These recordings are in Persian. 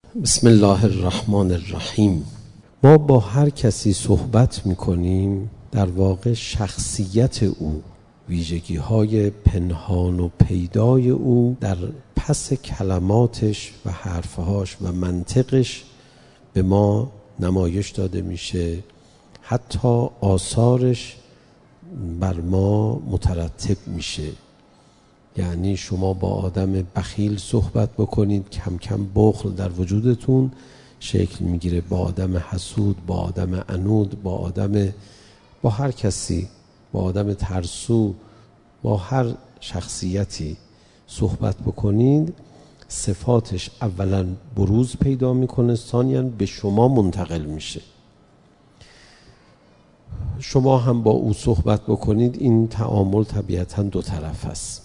بسم الله الرحمن الرحیم. ما با هر کسی صحبت میکنیم در واقع شخصیت او، ویژگی‌های پنهان و پیدای او در پس کلماتش و حرفهاش و منطقش به ما نمایش داده میشه، حتی آثارش بر ما مترتب میشه. یعنی شما با آدم بخیل صحبت بکنید، کم کم بخل در وجودتون شکل میگیره. با آدم حسود، با آدم عنود، با هر کسی، با آدم ترسو، با هر شخصیتی صحبت بکنید، صفاتش اولا بروز پیدا میکنه، ثانیاً به شما منتقل میشه. شما هم با او صحبت بکنید، این تعامل طبیعتاً دو طرف است.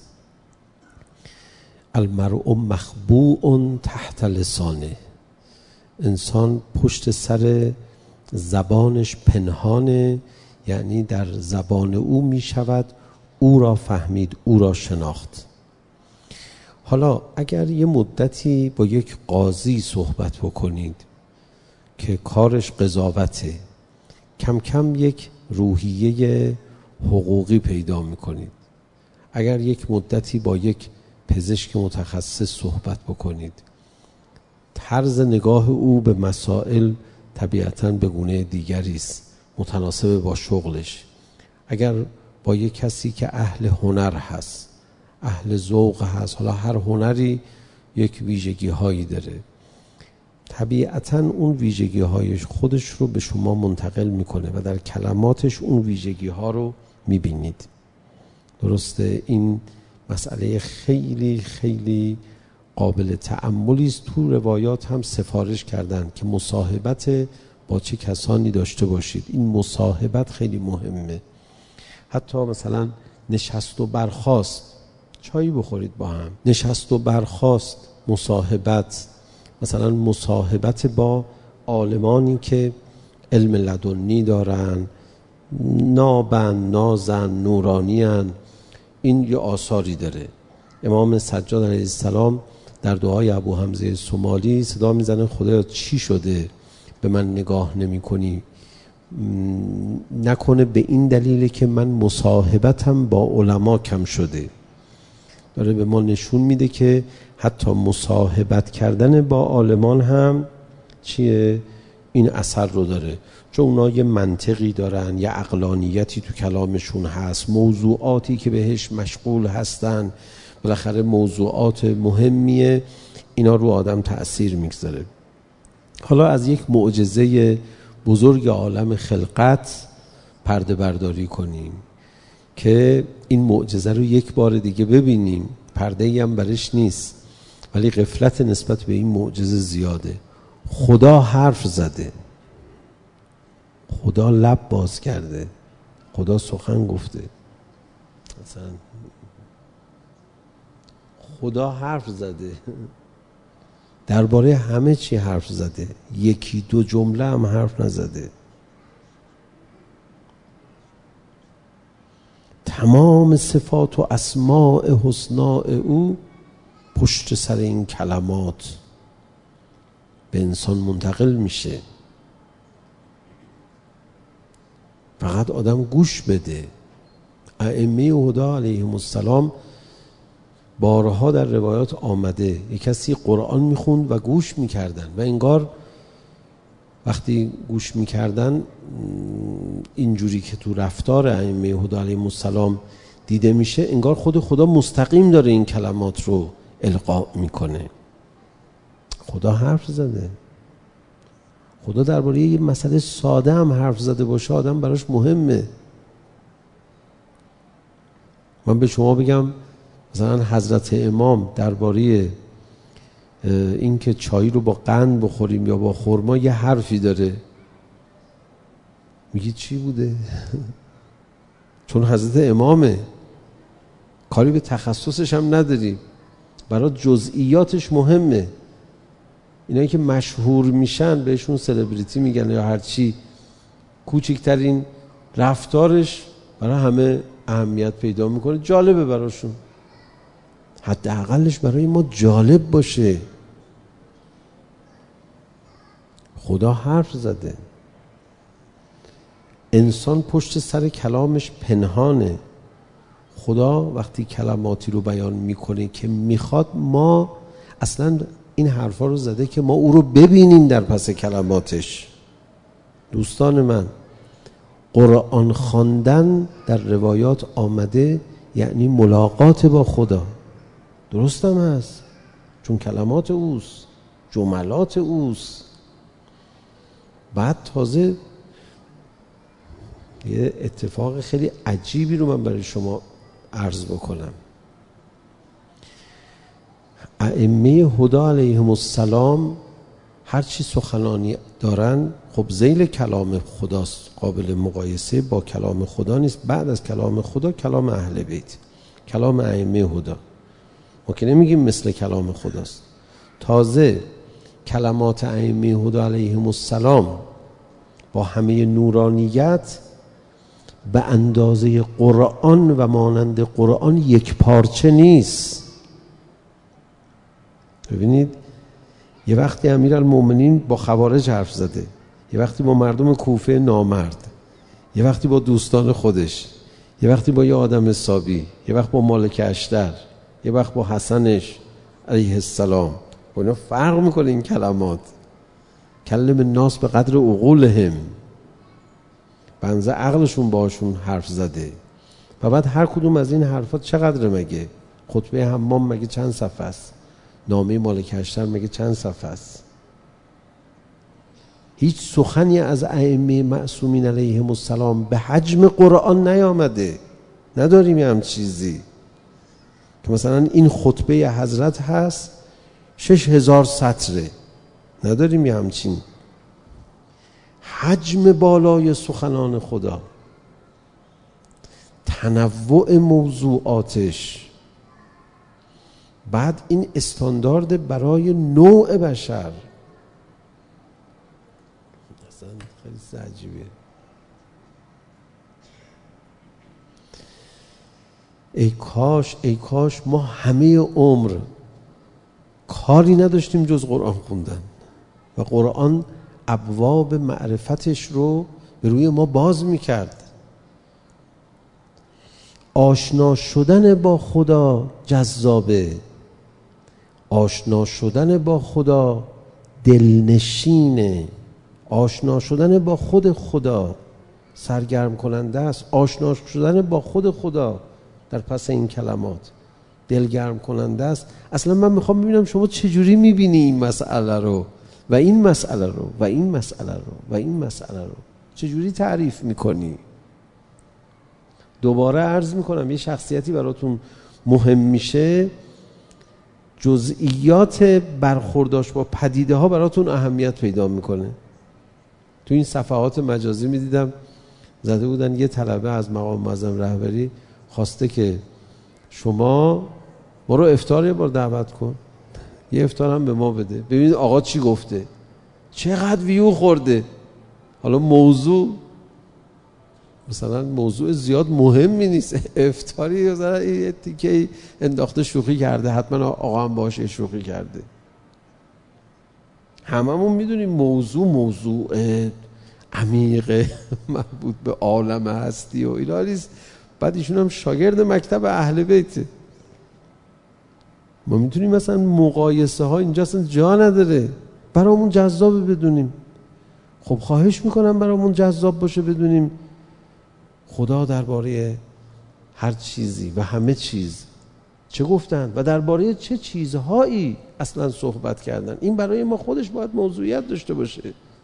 المرء مخبوء تحت لسانه، انسان پشت سر زبانش پنهانه، یعنی در زبان او می شود او را فهمید، او را شناخت. حالا اگر یه مدتی با یک قاضی صحبت بکنید که کارش قضاوته، کم کم یک روحیه حقوقی پیدا می کنید. اگر یک مدتی با یک پزشک متخصص صحبت بکنید، طرز نگاه او به مسائل طبیعتاً به گونه دیگری است، متناسب با شغلش. اگر با یک کسی که اهل هنر هست، اهل ذوق هست، حالا هر هنری یک ویژگی هایی داره، طبیعتاً اون ویژگی هایش خودش رو به شما منتقل میکنه و در کلماتش اون ویژگی ها رو میبینید. درسته؟ این مسئله خیلی خیلی قابل تأملی است. تو روایات هم سفارش کردن که مصاحبت با چه کسانی داشته باشید. این مصاحبت خیلی مهمه. حتی مثلا نشست و برخاست، چایی بخورید با هم، نشست و برخاست، مصاحبت، مثلا مصاحبت با عالمانی که علم لدنی دارن، نابن، نازن، نورانیان، این یه آثاری داره. امام سجاد علیه السلام در دعای ابو حمزه سومالی صدا میزنه خدایا چی شده به من نگاه نمی کنی؟ نکنه به این دلیل که من مصاحبتم با علما کم شده. داره به ما نشون میده که حتی مصاحبت کردن با عالمان هم چیه؟ این اثر رو داره، چون اونا یه منطقی دارن، یه عقلانیتی تو کلامشون هست، موضوعاتی که بهش مشغول هستن، بالاخره موضوعات مهمیه، اینا رو آدم تأثیر میگذاره. حالا از یک معجزه بزرگ عالم خلقت پرده برداری کنیم که این معجزه رو یک بار دیگه ببینیم. پرده‌ای هم برش نیست، ولی غفلت نسبت به این معجزه زیاده. خدا حرف زده، خدا لب باز کرده، خدا سخن گفته. مثلا خدا حرف زده، درباره همه چی حرف زده، یکی دو جمله هم حرف نزده. تمام صفات و اسماء حسناء او پشت سر این کلمات به انسان منتقل میشه. فقط آدم گوش بده. ائمه هدی علیهم السلام بارها در روایات آمده یک کسی قرآن میخوند و گوش میکردن و انگار وقتی گوش میکردن اینجوری که تو رفتار ائمه هدی علیهم السلام دیده میشه، انگار خود خدا مستقیم داره این کلمات رو القا میکنه. خدا حرف زده. خدا درباره یه مسئله ساده هم حرف زده باشه آدم براش مهمه. من به شما بگم مثلا حضرت امام درباره این که چای رو با قند بخوریم یا با خرما یه حرفی داره، میگی چی بوده؟ چون حضرت امامه، کاری به تخصصش هم نداریم، برای جزئیاتش مهمه. اینایی که مشهور میشن بهشون سلبریتی میگن یا هرچی، کوچکترین رفتارش برای همه اهمیت پیدا میکنه، جالبه براشون. حداقلش برای ما جالب باشه. خدا حرف زده. انسان پشت سر کلامش پنهانه. خدا وقتی کلماتی رو بیان میکنه که میخواد، ما اصلا این حرفا رو زده که ما او رو ببینیم در پس کلماتش. دوستان من، قرآن خواندن در روایات آمده یعنی ملاقات با خدا. درست هم هست، چون کلمات اوست، جملات اوست. بعد تازه یه اتفاق خیلی عجیبی رو من برای شما عرض بکنم. ائمه هدی علیهم السلام هر چی سخنانی دارن، خب ذیل کلام خداست، قابل مقایسه با کلام خدا نیست. بعد از کلام خدا کلام اهل بیت، کلام ائمه هدی، ما که نمیگیم مثل کلام خداست. تازه کلمات ائمه هدی علیهم السلام با همه نورانیت به اندازه قرآن و مانند قرآن یک پارچه نیست. ببینید، یه وقتی امیرالمومنین با خوارج حرف زده، یه وقتی با مردم کوفه نامرد، یه وقتی با دوستان خودش، یه وقتی با یه آدم حسابی، یه وقت با مالک اشتر، یه وقت با حسنش علیه السلام. و اینا فرق میکنه این کلمات. کلم الناس به قدر عقولهم، بنزه عقلشون باشون حرف زده. و بعد هر کدوم از این حرفات چقدر مگه؟ خطبه حمام مگه چند صفحه است؟ نامه مالک اشتر مگه چند صفحه است؟ هیچ سخنی از ائمه معصومین علیهم السلام به حجم قرآن نیامده. نداریم هم چیزی که مثلا این خطبه حضرت هست 6000 سطره، نداریم یه همچین حجم بالای سخنان خدا، تنوع موضوعاتش. بعد این استاندارد برای نوع بشر، اصلا خیلی عجیبه. ای کاش ما همه عمر کاری نداشتیم جز قرآن خوندن و قرآن ابواب معرفتش رو به روی ما باز میکرد. آشنا شدن با خدا جذابه، آشنا شدن با خدا دلنشینه، آشنا شدن با خود خدا سرگرم کننده است، آشنا شدن با خود خدا در پس این کلمات دلگرم کننده است. اصلا من میخوام ببینم شما چجوری میبینی این مسئله رو و این مسئله رو و این مسئله رو و این مسئله رو، چجوری تعریف میکنی؟ دوباره عرض میکنم، یه شخصیتی براتون مهم میشه، جزئیات برخورداش با پدیده ها براتون اهمیت پیدا میکنه. تو این صفحات مجازی میدیدم زده بودن یه طلبه از مقام معظم رهبری خواسته که شما ما رو افطار یه بار دعوت کن، یه افطار هم به ما بده، ببینید آقا چی گفته، چقدر ویو خورده. حالا موضوع مثلا موضوع زیاد مهمی نیست، افطاری مثلا یه تیکه انداخته شوخی کرده، حتما آقا هم باشه شوخی کرده. هممون میدونیم موضوع عمیق مربوط به عالم هستی و اینا نیست. بعد ایشون هم شاگرد مکتب اهل بیته. ما میتونیم مثلا مقایسه ها اینجا اصلا جا نداره، برامون جذابه بدونیم. خب خواهش میکنم برامون جذاب باشه بدونیم خدا درباره هر چیزی و همه چیز چه گفتن و درباره چه چیزهایی اصلا صحبت کردن. این برای ما خودش باید موضوعیت داشته باشه.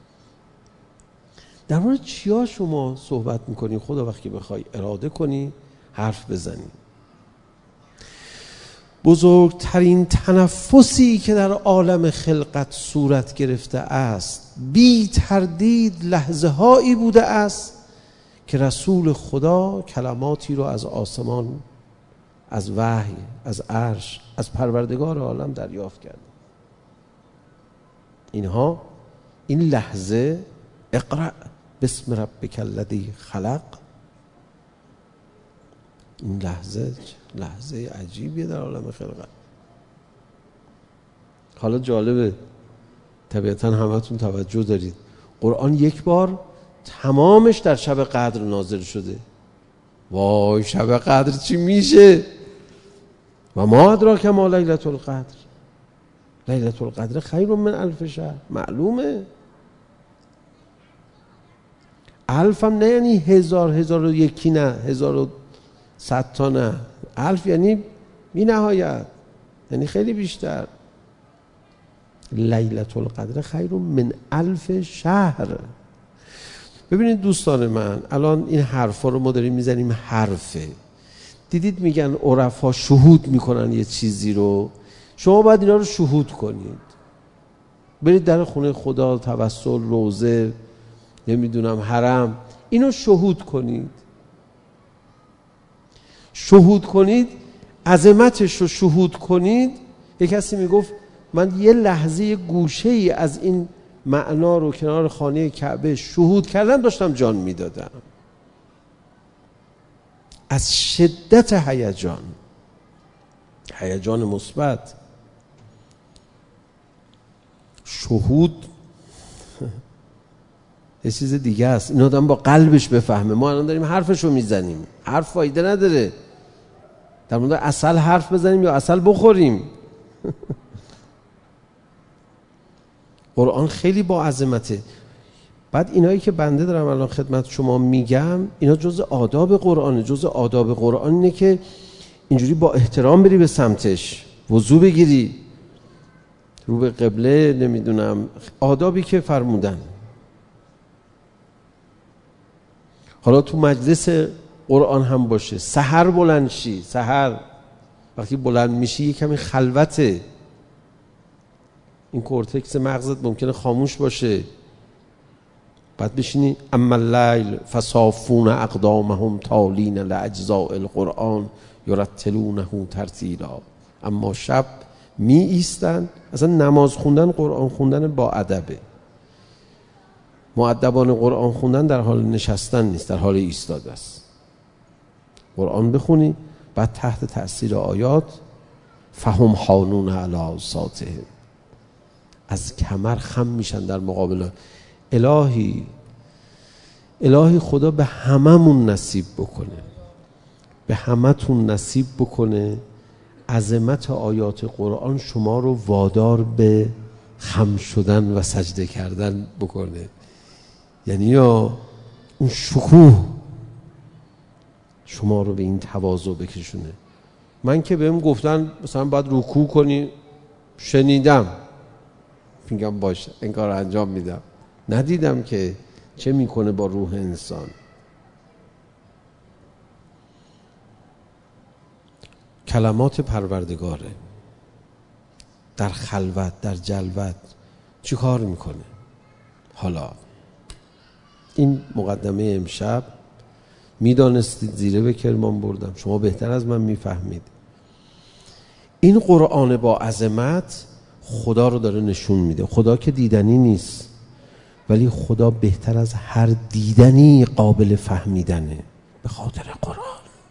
درباره چیا شما صحبت میکنی خدا وقتی بخوای اراده کنی حرف بزنی؟ بزرگترین تنفسی که در عالم خلقت صورت گرفته است بی تردید لحظه هایی بوده است که رسول خدا کلماتی رو از آسمان، از وحی، از عرش، از پروردگار عالم دریافت کرد. اینها، این لحظه، اقرأ بسم ربک الذی خلق، این لحظه عجیبیه در عالم خلقت. حالا جالبه طبیعتا همتون توجه دارید قرآن یک بار تمامش در شب قدر نازل شده. وای شب قدر چی میشه؟ و ما ادراک ما لیلة القدر، لیلة القدر خیر من الف شهر. معلومه الف هم نه یعنی هزار، هزار و یکی نه، 1100 تا نه. الف یعنی بی نهایت، یعنی خیلی بیشتر. لیلة القدر خیر من الف شهر. ببینید دوستان من، الان این حرفا رو ما داریم میزنیم حرفه. دیدید میگن عرفا شهود میکنن یه چیزی رو، شما باید اینا رو شهود کنید. برید در خونه خدا، توسل، روزه، نمیدونم حرم، اینو شهود کنید. شهود کنید، عظمتش رو شهود کنید. یک کسی میگفت من یه لحظه گوشه ای از این معنا رو کنار خانه کعبه شهود کردم، داشتم جان میدادم از شدت هیجان مثبت. شهود یه چیز دیگه است، این آدم با قلبش بفهمه. ما الان داریم حرفشو میزنیم، حرف فایده نداره. در مورد عسل حرف بزنیم یا عسل بخوریم. قرآن خیلی با عظمته. بعد اینایی که بنده دارم الان خدمت شما میگم، اینا جزء آداب قرآنه. جزء آداب قرآن اینه که اینجوری با احترام بری به سمتش، وضو بگیری، رو به قبله، نمیدونم آدابی که فرمودن. حالا تو مجلس قرآن هم باشه، سحر بلند شی. سحر وقتی بلند میشی یه کمی خلوته، این کورتکس مغزت ممکنه خاموش باشه. بعد بشینی اما اللیل فصافون اقدامهم تالین لاجزاء القرآن یرتلونه ترتیلا. اما شب می ایستن. اصلا نماز خوندن، قرآن خوندن با ادبه. مؤدبان قرآن خوندن در حال نشستن نیست، در حال ایستاده است. قرآن بخونی، بعد تحت تأثیر آیات فهم حانون علی اوساطهم، از کمر خم میشن در مقابل الهی. خدا به هممون نصیب بکنه، به همتون نصیب بکنه عظمت آیات قرآن شما رو وادار به خم شدن و سجده کردن بکنه. یعنی یا اون شکوه شما رو به این تواضع بکشونه. من که بهم گفتن مثلا باید رکوع کنی، شنیدم، میگم باشه این کار انجام میدم. ندیدم که چه میکنه با روح انسان. کلمات پروردگاره در خلوت، در جلوت چی کار میکنه؟ حالا این مقدمه امشب میدانستید زیره به کرمان بردم، شما بهتر از من میفهمید. این قرآن با عظمت خدا رو داره نشون میده. خدا که دیدنی نیست، ولی خدا بهتر از هر دیدنی قابل فهمیدنه به خاطر قرآن.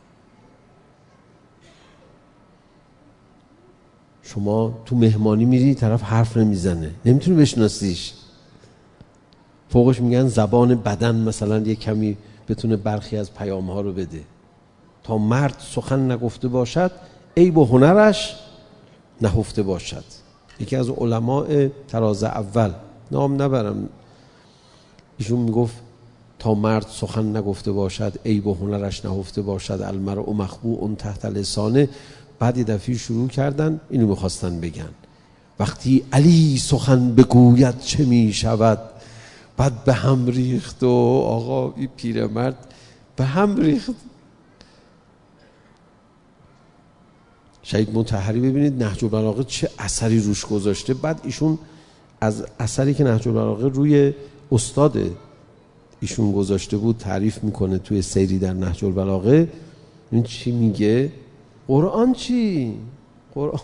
شما تو مهمانی میری، طرف حرف نمیزنه، نمیتونی بشناسیش. فوقش میگن زبان بدن مثلا یه کمی بتونه برخی از پیام‌ها رو بده. تا مرد سخن نگفته باشد، عیب و هنرش نهفته باشد. یکی از علماء طراز اول، نام نبرم، ایشون میگفت تا مرد سخن نگفته باشد، عیب و هنرش نهفته باشد، المرء مخبوء تحت لسانه. بعد یه دفعه شروع کردن اینو میخواستن بگن وقتی علی سخن بگوید چه میشود. بعد به هم ریخت و آقا این پیرمرد به هم ریخت. شهید مطهری ببینید نهج البلاغه چه اثری روش گذاشته. بعد ایشون از اثری که نهج البلاغه روی استاد ایشون گذاشته بود تعریف میکنه توی سیری در نهج البلاغه. این چی میگه؟ قرآن چی؟ قرآن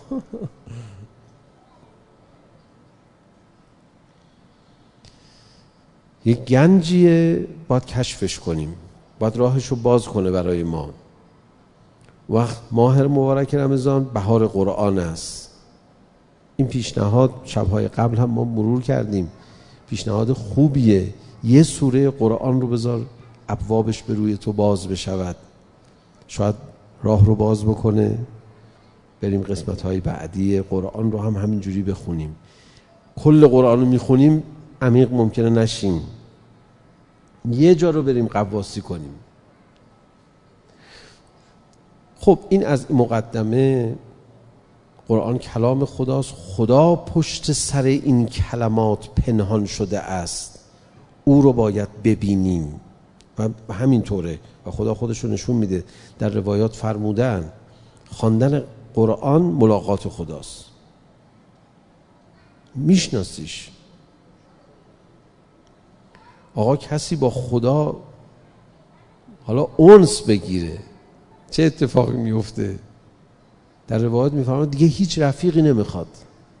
یک گنجیه، باید کشفش کنیم، باید راهشو باز کنه برای ما. وقت ماه مبارک رمضان بهار قرآن است. این پیشنهاد شبهای قبل هم ما مرور کردیم، پیشنهاد خوبیه. یه سوره قرآن رو بذار ابوابش به روی تو باز بشود، شاید راه رو باز بکنه بریم قسمت‌های بعدی قرآن رو هم همینجوری بخونیم. کل قرآن رو میخونیم عمیق ممکنه نشیم، یه جا رو بریم قواسی کنیم. خب این از مقدمه. قرآن کلام خداست، خدا پشت سر این کلمات پنهان شده است، او رو باید ببینیم و همینطوره و خدا خودش رو نشون میده. در روایات فرمودن خواندن قرآن ملاقات خداست، میشناسیش. آقا کسی با خدا حالا انس بگیره چه اتفاقی میفته؟ در روایات میفرماد دیگه هیچ رفیقی نمیخواد،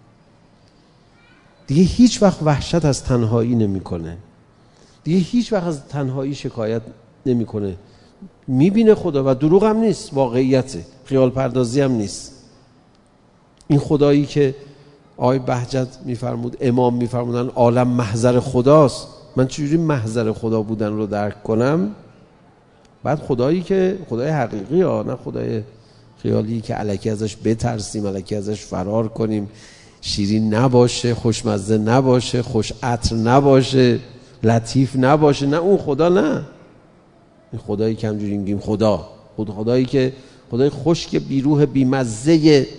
دیگه هیچ وقت وحشت از تنهایی نمیکنه، دیگه هیچ وقت از تنهایی شکایت نمیکنه. میبینه خدا و دروغ هم نیست، واقعیته، خیال پردازی هم نیست. این خدایی که آقای بهجت میفرمود، امام میفرمودن عالم محضر خداست، من چجوری محضر خدا بودن رو درک کنم؟ بعد خدایی که خدای حقیقی ها، نه خدای خیالی که الکی ازش بترسیم، الکی ازش فرار کنیم، شیرین نباشه، خوشمزه نباشه، خوش عطر نباشه، لطیف نباشه، نه اون خدا. نه این خدایی که همجوری میگیم خدا، خدایی که خدای خشک بیروح بیمزه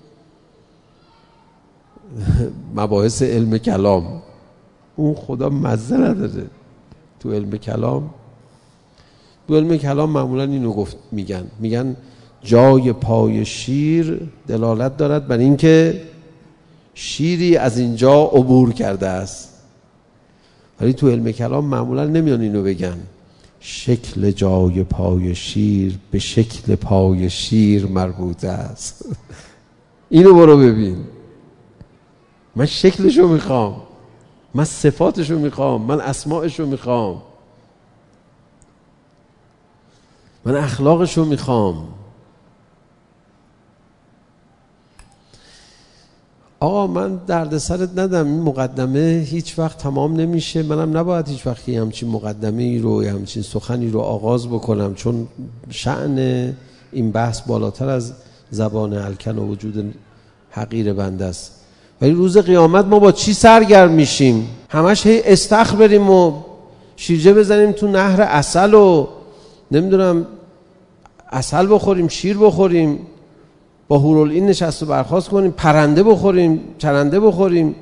مباحث علم کلام، اون خدا مزه نداره. تو علم کلام معمولا اینو میگن جای پای شیر دلالت دارد بر اینکه شیری از اینجا عبور کرده است، ولی تو علم کلام معمولا نمیان اینو بگن شکل جای پای شیر به شکل پای شیر مربوطه است. اینو برو ببین، من شکلشو میخوام، من صفاتشو میخوام، من اسماءشو میخوام، من اخلاقشو میخوام. آقا من درد سرت ندم، این مقدمه هیچ وقت تمام نمیشه، منم نباید هیچ وقت همچین مقدمه ای رو، همچین سخنی رو آغاز بکنم، چون شأن این بحث بالاتر از زبان الکن و وجود حقیر بنده است. ولی روز قیامت ما با چی سرگرم میشیم؟ همش هی استخر بریم و شیرجه بزنیم تو نهر عسل و نمیدونم عسل بخوریم، شیر بخوریم، با هورالعین نشست و برخاست کنیم، پرنده بخوریم، چرنده بخوریم.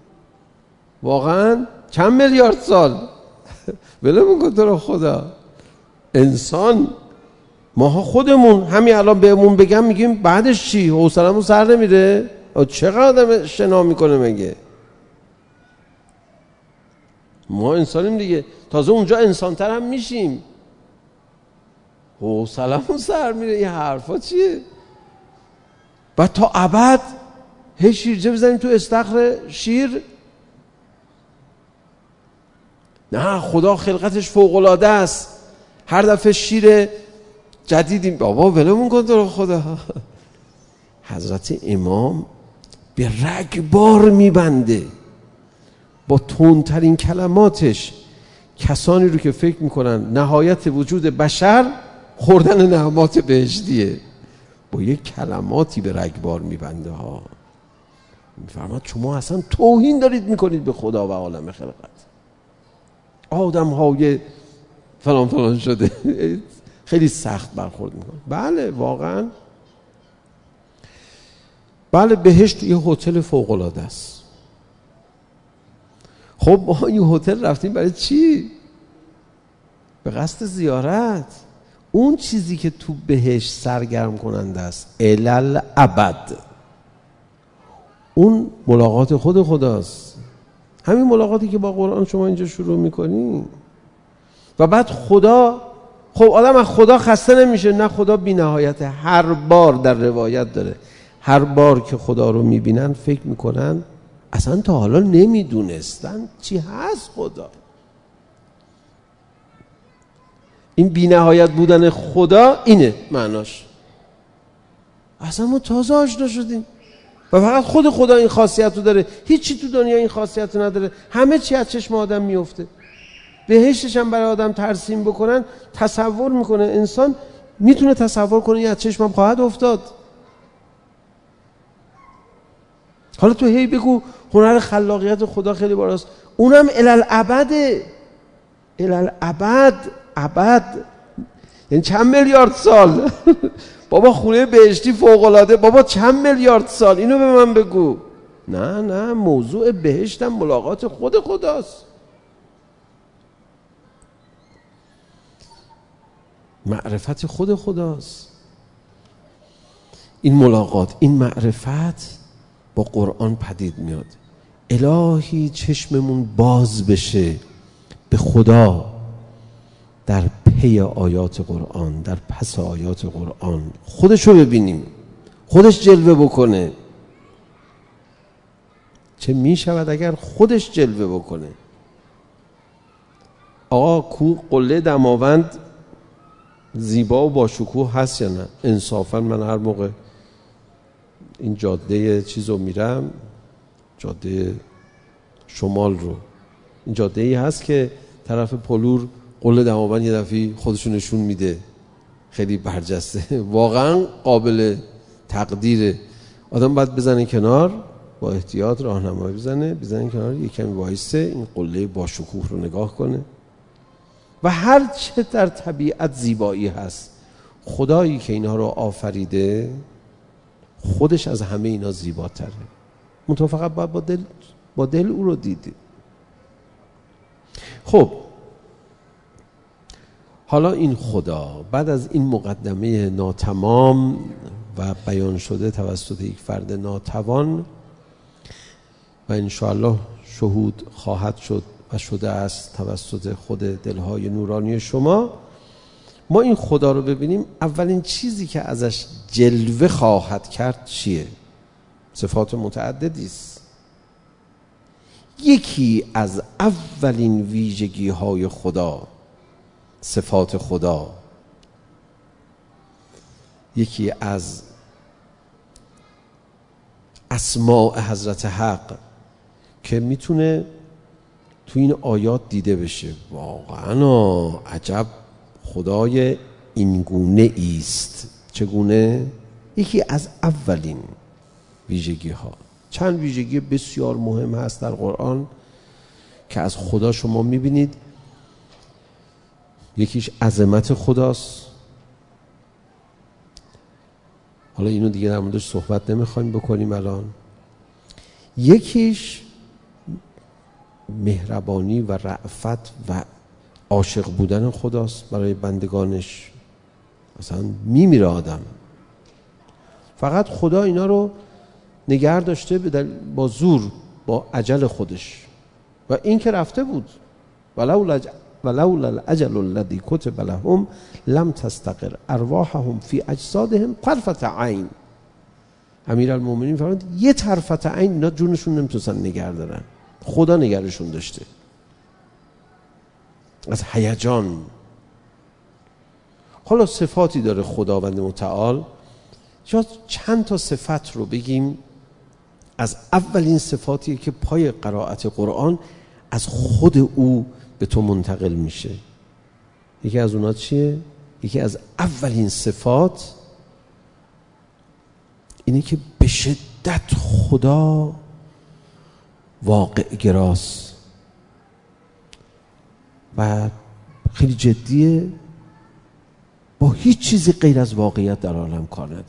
واقعا چند میلیارد سال ولمون کن تو رو خدا. انسان ماها خودمون همین الان بهمون بگم میگیم بعدش چی؟ حوصله‌مون سر نمیره؟ چقدر آدم شنا میکنه مگه؟ ما انسانیم دیگه، تازه اونجا انسان‌تر هم میشیم، حوصله‌مون سر میره. این حرفا چیه؟ بعد تا ابد هی شیرجه بزنیم تو استخر شیر؟ نه، خدا خلقتش فوق‌العاده است، هر دفعه شیر جدیدی. بابا ولمون کن تو رو خدا. حضرت امام به رگبار میبنده با تندترین کلماتش کسانی رو که فکر میکنن نهایت وجود بشر خوردن نعمات بهشتیه، با یک کلماتی به رگبار میبنده ها. میفرماد شما اصلا توهین دارید میکنید به خدا و عالم خلقت. آدم های فلان شده خیلی سخت برخورد میکنه. بله واقعا، بله بهشت یه هتل فوق العاده است. خب ما این هتل رفتیم برای چی؟ به قصد زیارت. اون چیزی که تو بهشت سرگرم کننده است الال ابد، اون ملاقات خود خداست. همین ملاقاتی که با قرآن شما اینجا شروع میکنی. و بعد خدا، خب آدم از خدا خسته نمیشه؟ نه، خدا بی نهایته. هر بار در روایت داره هر بار که خدا رو میبینن فکر میکنن اصلا تا حالا نمیدونستن چی هست خدا. این بی نهایت بودن خدا اینه معناش. اصلا ما تازه آشنا شدیم. و فقط خود خدا این خاصیت رو داره. هیچی تو دنیا این خاصیت رو نداره. همه چی از چشم آدم میفته. بهشتش هم برای آدم ترسیم بکنن، تصور میکنه انسان، میتونه تصور کنه از چشمم خواهد افتاد. حالا تو هی بگو هنر خلاقیت خدا خیلی بالاست، اونم الالعبده، الالعبد، ابد، یعنی چند میلیارد سال. بابا خونه بهشتی فوق‌العاده، بابا چند میلیارد سال، اینو به من بگو. نه موضوع بهشتم ملاقات خود خداست. معرفت خود خداست. این ملاقات، این معرفت با قرآن پدید میاد. الهی چشممون باز بشه به خدا در پی آیات قرآن، در پس آیات قرآن، خودشو ببینیم، خودش جلوه بکنه. چه می شود اگر خودش جلوه بکنه؟ آقا قله دماوند زیبا و با شکوه هست یا نه؟ انصافا من هر موقع این جاده چیز رو میرم، جاده شمال رو، این جاده ای هست که طرف پلور قله دماوند یه دفعه خودشون نشون میده، خیلی برجسته، واقعا قابل تقدیره. آدم باید بزنه کنار، با احتیاط راهنمایی بزنه کنار، یه کمی وایسه، این قله با شکوه رو نگاه کنه. و هر چه در طبیعت زیبایی هست، خدایی که اینها رو آفریده خودش از همه اینا زیباتره. منتها فقط باید با دل او رو دیدی. خب حالا این خدا بعد از این مقدمه ناتمام و بیان شده توسط یک فرد ناتوان و انشاءالله شهود خواهد شد و شده است توسط خود دلهای نورانی شما، ما این خدا رو ببینیم. اولین چیزی که ازش جلوه خواهد کرد چیه؟ صفات متعددی است. یکی از اولین ویژگی های خدا، صفات خدا، یکی از اسماء حضرت حق که میتونه تو این آیات دیده بشه، واقعا عجب خدای اینگونه ایست. چگونه؟ یکی از اولین ویژگی ها. چند ویژگی بسیار مهم هست در قرآن که از خدا شما میبینید. یکیش عظمت خداست. حالا اینو دیگه در موردش صحبت نمیخوایم بکنیم الان. یکیش مهربانی و رأفت و عاشق بودن خداست برای بندگانش. مثلا میمیره آدم، فقط خدا اینا رو نگه داشته با زور، با اجل خودش، و این که رفته بود. ولولا الاجل الذی کتب لهم لم تستقر ارواحهم فی اجسادهم طرفة عین. امیرالمومنین فرمود یه طرفة عین اینا جونشون نمیتونن نگه دارن، خدا نگرشون داشته از هیجان. حالا صفاتی داره خداوند متعال، یا چند تا صفت رو بگیم. از اولین صفاتیه که پای قرائت قرآن از خود او به تو منتقل میشه. یکی از اونا چیه؟ یکی از اولین صفات اینه که به شدت خدا واقع گراست و خیلی جدیه، با هیچ چیزی غیر از واقعیت در عالم کار نداره.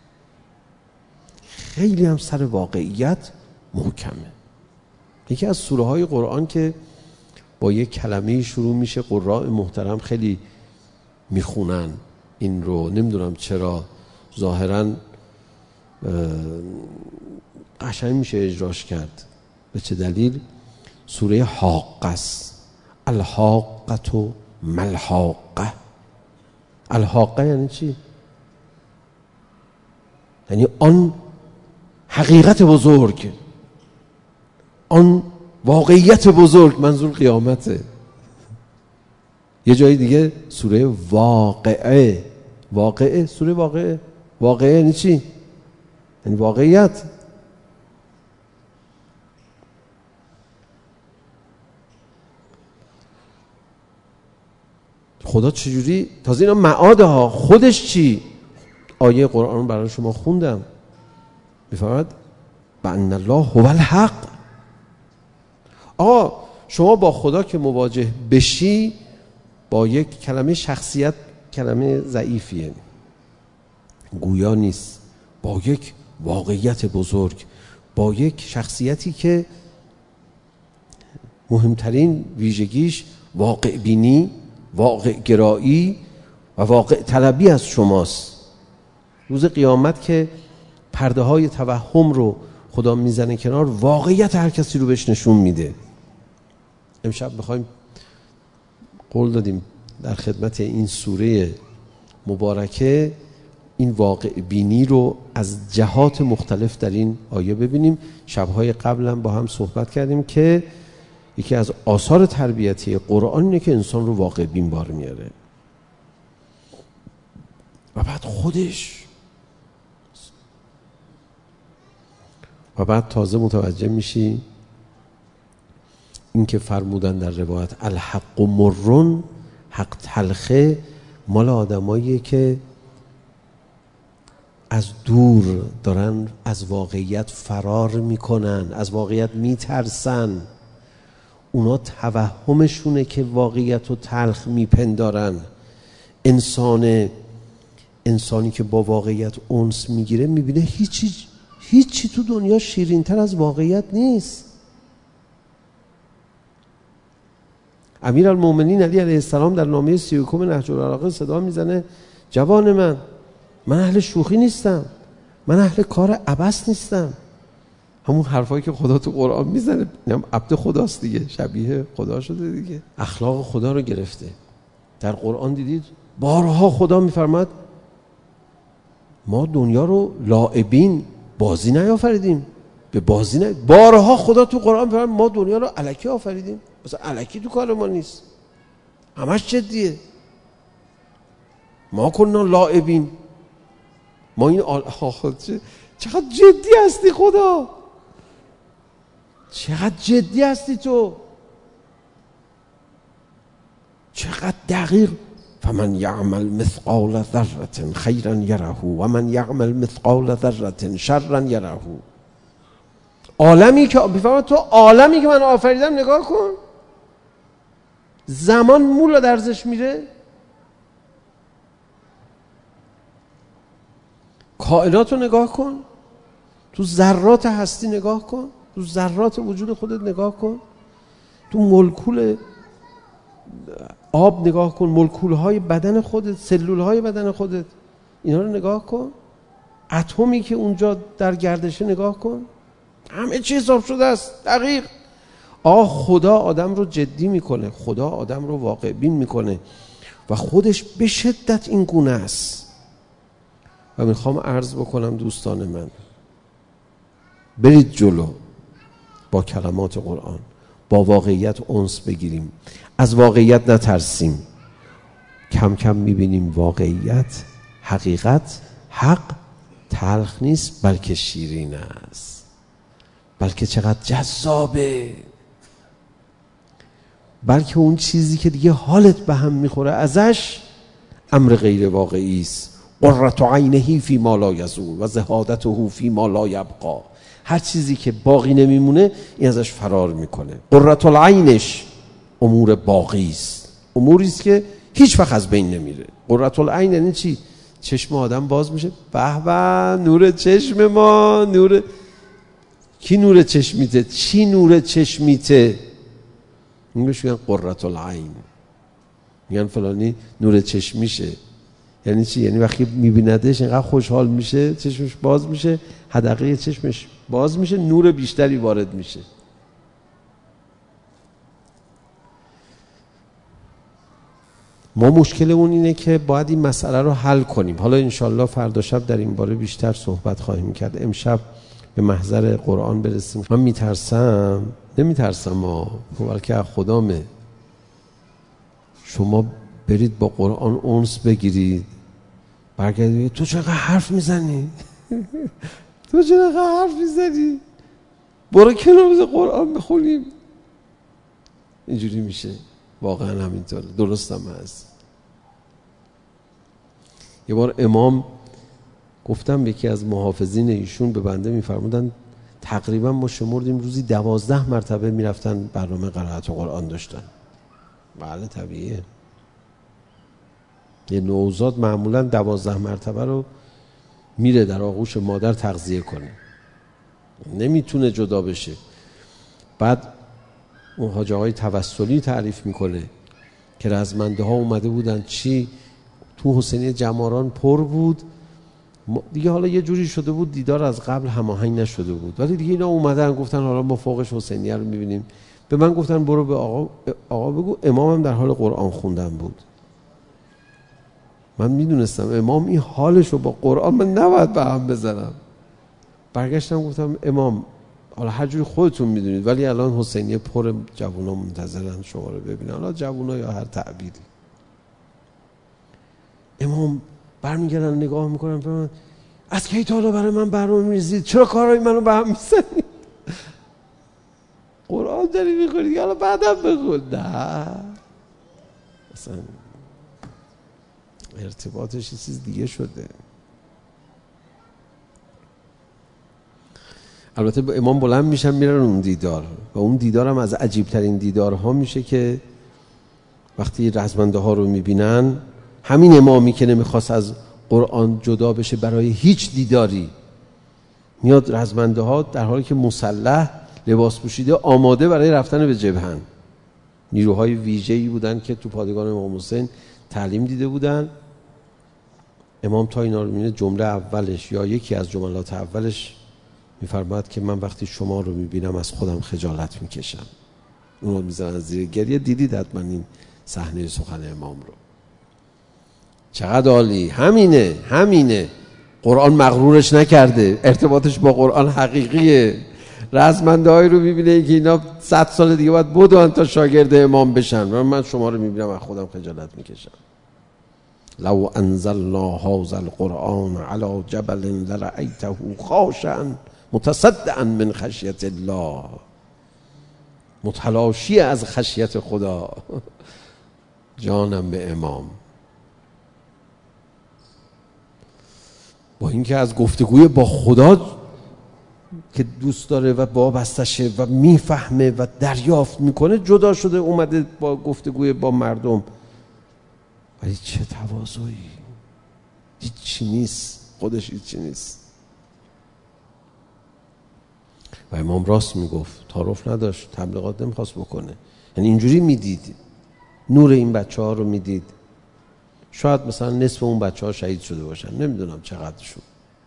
خیلی هم سر واقعیت محکمه. یکی از سوره های قرآن که با یک کلمه شروع میشه، قراء محترم خیلی میخونن این رو، نمیدونم چرا، ظاهراً قشنگ میشه اجراش کرد. به چه دلیل؟ سوره حاقه است. الحاقه و ملحاقه. الحاقه یعنی چی؟ یعنی آن حقیقت بزرگ، آن واقعیت بزرگ، منظور قیامته. یه جای دیگه سوره واقعه. واقعه، سوره واقعه. واقعه یعنی چی؟ یعنی واقعیت. خدا چجوری؟ تازه اینا معاده ها، خودش چی؟ آیه قرآن رو برای شما خوندم، میفرماید بأن الله هو الحق. آقا شما با خدا که مواجه بشی با یک کلمه شخصیت، کلمه ضعیفیه، گویا نیست، با یک واقعیت بزرگ، با یک شخصیتی که مهمترین ویژگیش واقع بینی، واقع گرایی و واقع طلبی از شماست. روز قیامت که پرده های توهم رو خدا میزنه کنار، واقعیت هر کسی رو بهش نشون میده. امشب میخوایم، قول دادیم در خدمت این سوره مبارکه این واقع بینی رو از جهات مختلف در این آیه ببینیم. شبهای قبل هم با هم صحبت کردیم که یکی از آثار تربیتی قرآن اینه که انسان رو واقع بین بار میاره و بعد خودش و بعد تازه متوجه میشی این که فرمودن در روایت الحق مرون، حق تلخه، مال آدماییه که از دور دارن از واقعیت فرار میکنن، از واقعیت میترسن. اونا توهمشونه که واقعیت رو تلخ میپندارن. انسانی که با واقعیت انس میگیره میبینه هیچی تو دنیا شیرین‌تر از واقعیت نیست. امیرالمومنین علی علیه السلام در نامه 31 نهج البلاغه صدا میزنه جوان من اهل شوخی نیستم، من اهل کار عبث نیستم. همون حرفایی که خدا تو قرآن میزنه، اینم عبد خداست دیگه، شبیه خدا شده دیگه، اخلاق خدا رو گرفته. در قرآن دیدید بارها خدا میفرماد ما دنیا رو لاعبین، بازی نیافریدیم، به بازی بارها خدا تو قرآن میفرماد ما دنیا رو الکی آفریدیم، مثلا الکی تو کار ما نیست، همش جدیه. ما کننا لاعبین، ما این چقدر جدی هستی خدا، چقدر جدی هستی تو، چقدر دقیق. فمن یعمل مثقال ذره خیرا یره و من یعمل مثقال ذره شرا یره. عالمی که بفرمایید تو عالمی که من آفریدم نگاه کن، زمان مولا درزش میره، کائنات رو نگاه کن، تو ذرات هستی نگاه کن، تو ذرات وجود خودت نگاه کن، تو مولکول آب نگاه کن، مولکول های بدن خودت، سلول های بدن خودت، اینا رو نگاه کن، اتمی که اونجا در گردشه نگاه کن، همه چی حساب شده است دقیق. خدا آدم رو جدی میکنه، خدا آدم رو واقع بین میکنه و خودش به شدت این گونه است. و میخوام عرض بکنم دوستان من، برید جلو با کلمات قرآن، با واقعیت انس بگیریم، از واقعیت نترسیم. کم کم میبینیم واقعیت، حقیقت، حق تلخ نیست بلکه شیرین است، بلکه چقدر جذابه، بلکه اون چیزی که دیگه حالت به هم میخوره ازش امر غیر واقعی است. قرة عینه فی ما لا یزول و زهادته فی ما لا یبقی. هر چیزی که باقی نمیمونه این ازش فرار میکنه. قرة العینش امور باقی است، اموری است که هیچ وقت از بین نمیره. قرة العین یعنی چی؟ چشم آدم باز میشه، به به نور چشم ما، نور کی نور چشمیته؟ چی نور چشمیته؟ میگن قرة العین، میگن فلانی نور چشمیشه. یعنی چی؟ یعنی وقتی میبیندش اینقدر خوشحال میشه، چشمش باز میشه، حدقه چشمش باز میشه، نور بیشتری وارد میشه. ما مشکلمون اینه که باید این مسئله رو حل کنیم. حالا انشالله فردا شب در این باره بیشتر صحبت خواهیم کرد. امشب به محضر قرآن برسیم. من نمیترسم بلکه از خدامه. شما برید با قرآن انس بگیرید، برگردید تو چقدر حرف میزنی تو چقدر حرف میزنی، برو کنار قرآن بخونیم. اینجوری میشه، واقعا همینطوره، درست هم هست. یه بار امام گفتم یکی از محافظین ایشون به بنده میفرمودن تقریبا ما شمردیم روزی 12 مرتبه میرفتن برنامه قرائت قرآن داشتن. بله طبیعیه، یه نوزاد معمولا 12 مرتبه رو میره در آغوش مادر تغذیه کنه، نمیتونه جدا بشه. بعد اون حاج آقای توسلی تعریف میکنه که رزمنده ها اومده بودن چی تو حسینیه جماران پر بود دیگه، حالا یه جوری شده بود دیدار از قبل هماهنگ نشده بود، ولی دیگه اینا اومدن گفتن حالا ما فوقش حسینیه رو میبینیم. به من گفتن برو به آقا بگو امامم در حال قرآن خوندن بود. من میدونستم امام این حالش رو با قرآن من نباید به هم بزنم. برگشتم گفتم امام حالا هر جوری خودتون میدونید، ولی الان حسینیه پر جوونا منتظرن شما رو ببینن، حالا جوونا یا هر تعبیری. امام برمیگردن نگاه میکنن به من، از کی تا حالا برای من برنامه می‌ریزید؟ چرا کارهای منو به هم میزنید؟ قرآن داری میخونید حالا بعدم بخون. نه اصلا ارتباطش یه چیز دیگه شده. البته امام بلند میشن میرن اون دیدار، و اون دیدار هم از عجیبترین دیدارها میشه که وقتی رزمنده ها رو میبینن، همین امامی که نمیخواست از قرآن جدا بشه برای هیچ دیداری، میاد رزمنده ها در حالی که مسلح لباس پوشیده آماده برای رفتن به جبهن، نیروهای ویژه‌ای بودن که تو پادگان امام حسین تعلیم دیده بودن. امام تا اینا رو میبینه جمله اولش یا یکی از جملات اولش میفرماید که من وقتی شما رو میبینم از خودم خجالت میکشم. اون رو میزنن زیر گریه. دیدید حتما این صحنه سخن امام رو. چقدر عالی. همینه قرآن مغرورش نکرده، ارتباطش با قرآن حقیقیه. رزمنده های رو میبینه که اینا 100 سال دیگه باید بدون تا شاگرد امام بشن، و من شما رو میبینم از خودم خجالت میکشم. لو انزلنا هذا القرآن على جبل لرأيته خاشعا متصدعا من خشیت الله، متلاشی از خشیت خدا. جانم به امام. با اینکه از گفتگوی با خدا که دوست داره و وابستشه و میفهمه و دریافت میکنه جدا شده، اومده با گفتگوی با مردم. ولی چه تواضعی، هیچی نیست، خودش هیچی نیست. و امام راست میگفت، تعارف نداشت، تبلیغات نمیخواست بکنه. یعنی اینجوری میدید نور این بچه ها رو میدید. شاید مثلا نصف اون بچه ها شهید شده باشن، نمیدونم چقدرشون.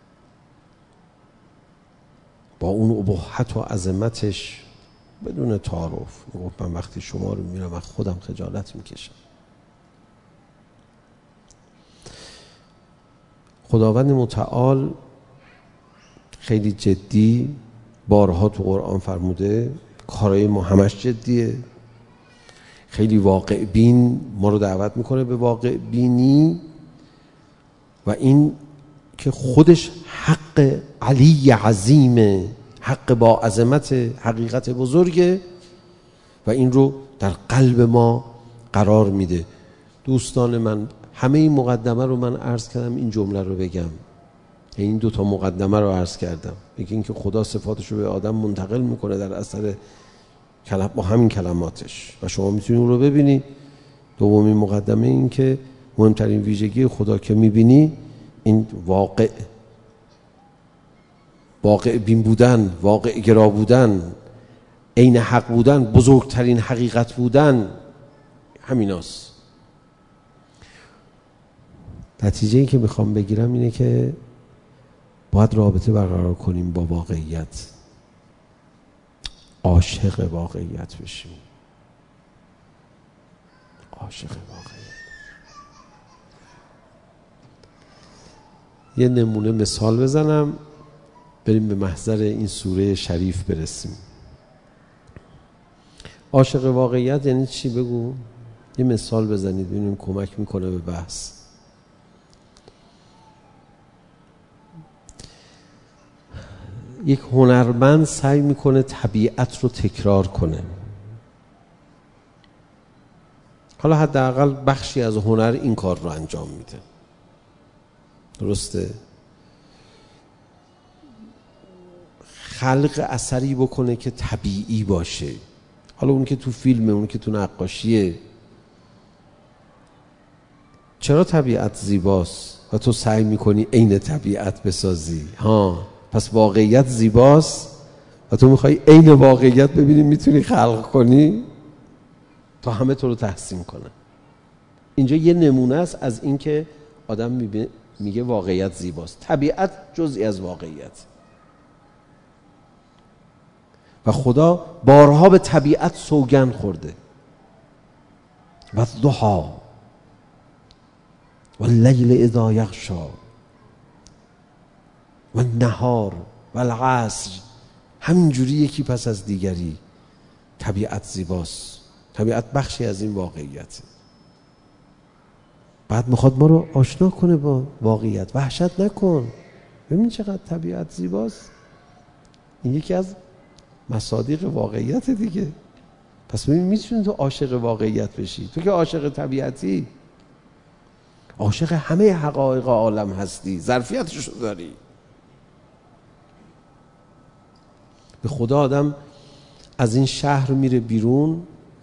با اون ابهت و عظمتش بدون تعارف میگفت من وقتی شما رو میبینم از خودم خجالت میکشم. خداوند متعال خیلی جدی بارها تو قرآن فرموده، کارهای ما همش جدیه. خیلی واقع بین ما رو دعوت میکنه به واقع بینی، و این که خودش حق علی عظیمه، حق با عظمت، حقیقت بزرگه، و این رو در قلب ما قرار میده. دوستان من، همه این مقدمه رو من عرض کردم این جمله رو بگم. این 2 مقدمه رو عرض کردم. یکی این که خدا صفاتش رو به آدم منتقل میکنه در اثر با همین کلماتش، و شما میتونید اون رو ببینی. دومین مقدمه این که مهمترین ویژگی خدا که میبینی این واقع بین بودن، واقع گرا بودن، عین حق بودن، بزرگترین حقیقت بودن، همیناست. نتیجه‌ای که میخوام بگیرم اینه که باید رابطه برقرار کنیم با واقعیت، عاشق واقعیت بشیم، عاشق واقعیت. یه نمونه مثال بزنم بریم به محضر این سوره شریف برسیم. عاشق واقعیت یعنی چی؟ بگو یه مثال بزنید ببینیم کمک میکنه به بحث. یک هنرمند سعی میکنه طبیعت رو تکرار کنه. حالا حداقل بخشی از هنر این کار رو انجام میده. درسته؟ خلق اثری بکنه که طبیعی باشه، حالا اون که تو فیلمه، اون که تو نقاشیه. چرا طبیعت زیباست و تو سعی میکنی عین طبیعت بسازی؟ پس واقعیت زیباست و تو میخوای عین واقعیت ببینی میتونی خلق کنی تا همه تو رو تحسین کنن. اینجا یه نمونه است از این که آدم میگه واقعیت زیباست. طبیعت جزئی از واقعیت و خدا بارها به طبیعت سوگند خورده. و ضحی و اللیل اذا یغشی و النهار و العصر، همینجوری یکی پس از دیگری. طبیعت زیباست، طبیعت بخشی از این واقعیت. بعد میخواد ما رو آشنا کنه با واقعیت. وحشت نکن، ببین چقدر طبیعت زیباست. این یکی از مصادیق واقعیت دیگه. پس ببین میتونی تو عاشق واقعیت بشی. تو که عاشق طبیعتی، عاشق همه حقایق عالم هستی، ظرفیتشو داری. به خدا آدم از این شهر میره بیرون،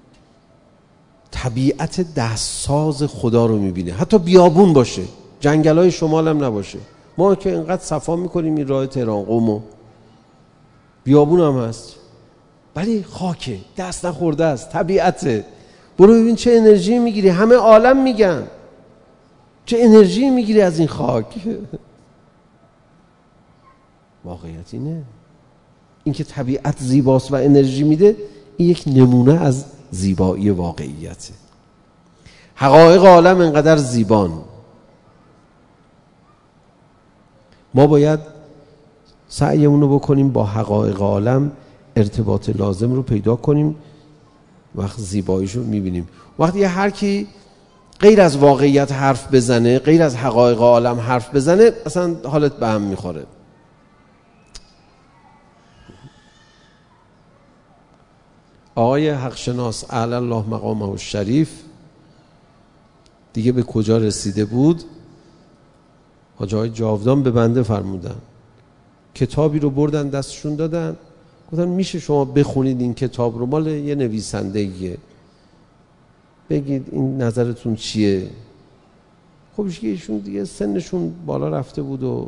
طبیعت دستساز خدا رو میبینه. حتی بیابون باشه، جنگلای شمال هم نباشه. ما که اینقدر صفا میکنیم این راه تهران قم، بیابون هم هست ولی خاکه، دست نخورده است، طبیعته. برو ببین چه انرژی میگیری. همه عالم میگن چه انرژی میگیری از این خاک. واقعیت اینه. این که طبیعت زیباست و انرژی میده، این یک نمونه از زیبایی واقعیته. حقایق عالم انقدر زیبان، ما باید سعیمون رو بکنیم با حقایق عالم ارتباط لازم رو پیدا کنیم. وقت زیباییش رو میبینیم. وقتی هر کی غیر از واقعیت حرف بزنه، غیر از حقایق عالم حرف بزنه، اصلا حالت به هم میخوره. آقای حق شناس اعلی الله مقامه الشریف دیگه به کجا رسیده بود؟ حاجی های جاودان به بنده فرمودن، کتابی رو بردن دستشون دادن، گفتن میشه شما بخونید این کتاب رو، مال یه نویسنده‌ایه، بگید این نظرتون چیه. خب ایشون دیگه سنشون بالا رفته بود و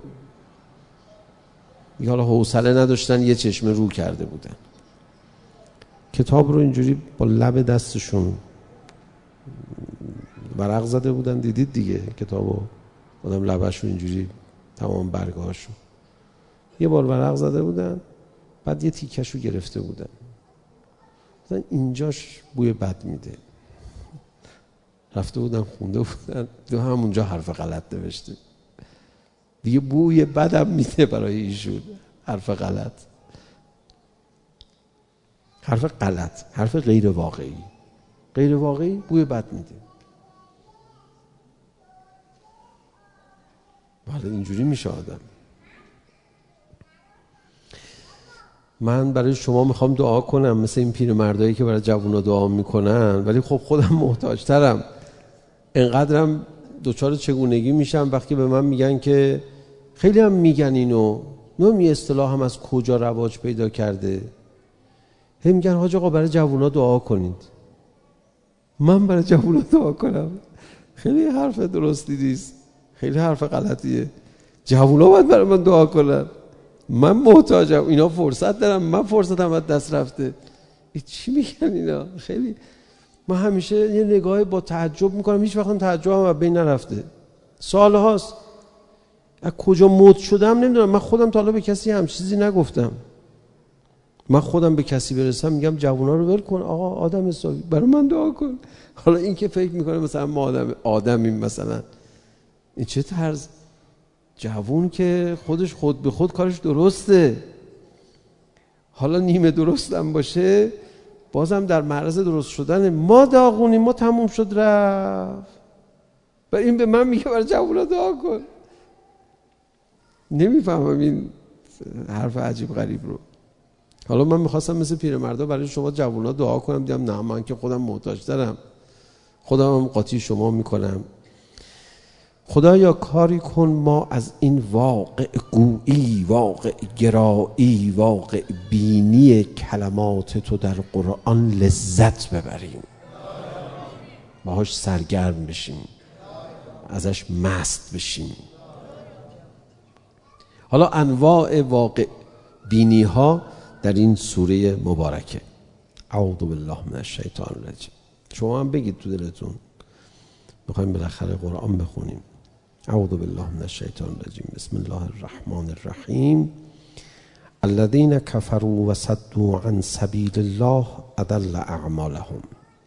دیگه حالا حوصله نداشتن، یه چشمه رو کرده بودن. کتاب رو اینجوری با لب دستشون ورق زده بودن، دیدید دیگه کتابو، آدم لبشو اینجوری تمام برگهاشو یه بار ورق زده بودن، بعد یه تیکشو گرفته بودن، گفتن اینجاش بوی بد میده. رفته بودن خونده بودن، تو همونجا حرف غلط نوشته، دیگه بوی بدم میده برای ایشون. حرف غلط، حرف غلط، حرف غیر واقعی. غیر واقعی بوی بد میده. بله اینجوری میشه آدم. من برای شما میخوام دعا کنم مثل این پیرمردایی که برای جوونا دعا میکنن، ولی خب خودم محتاجترم. انقدرم دوچار چگونگی میشم وقتی به من میگن که خیلی هم میگن اینو، نمی اصطلاح هم از کجا رواج پیدا کرده، هی میگن حاج آقا برای جوونا دعا کنید. من برای جوونا دعا کنم؟ خیلی حرف درستی نیست، خیلی حرف غلطیه. جوونا باید برای من دعا کنن؟ من محتاجم، اینا فرصت دارم، من فرصتم از دست رفته. چی میگن اینا؟ خیلی من همیشه یه نگاهی با تعجب میکنم، هیچ وقتم تعجبم از بین نرفته. سال هاست از کجا مد شدم نمیدونم. من خودم تا حالا به کسی هم چیزی نگفتم. من خودم به کسی برسم میگم جوونا رو ول کن، آقا آدم حسابی برای من دعا کن. حالا این که فکر میکنه مثلا ما آدمیم، مثلا این چه طرز؟ جوون که خودش خود به خود کارش درسته، حالا نیمه درستم باشه بازم در معرض درست شدن. ما داغونیم، ما تموم شد رفت، و این به من میگه برای جوونا دعا کن. نمیفهمم این حرف عجیب غریب رو. حالا من میخواستم مثل پیرمردا برای شما جوونا دعا کنم، دیدم نه، من که خودم محتاج دارم، خودم هم قاطی شما میکنم. خدایا کاری کن ما از این واقع گویی، واقع گرایی، واقع بینی کلمات تو در قرآن لذت ببریم، باهاش سرگرم بشیم، ازش مست بشیم. حالا انواع واقع بینی ها در این سوره مبارکه. اعوذ بالله من الشیطان الرجیم. شما هم بگید تو دلتون، میخوایم بالاخره قرآن بخونیم. اعوذ بالله من الشیطان الرجیم. بسم الله الرحمن الرحیم. الذين كفروا وصدوا عن سبيل الله اضل اعمالهم.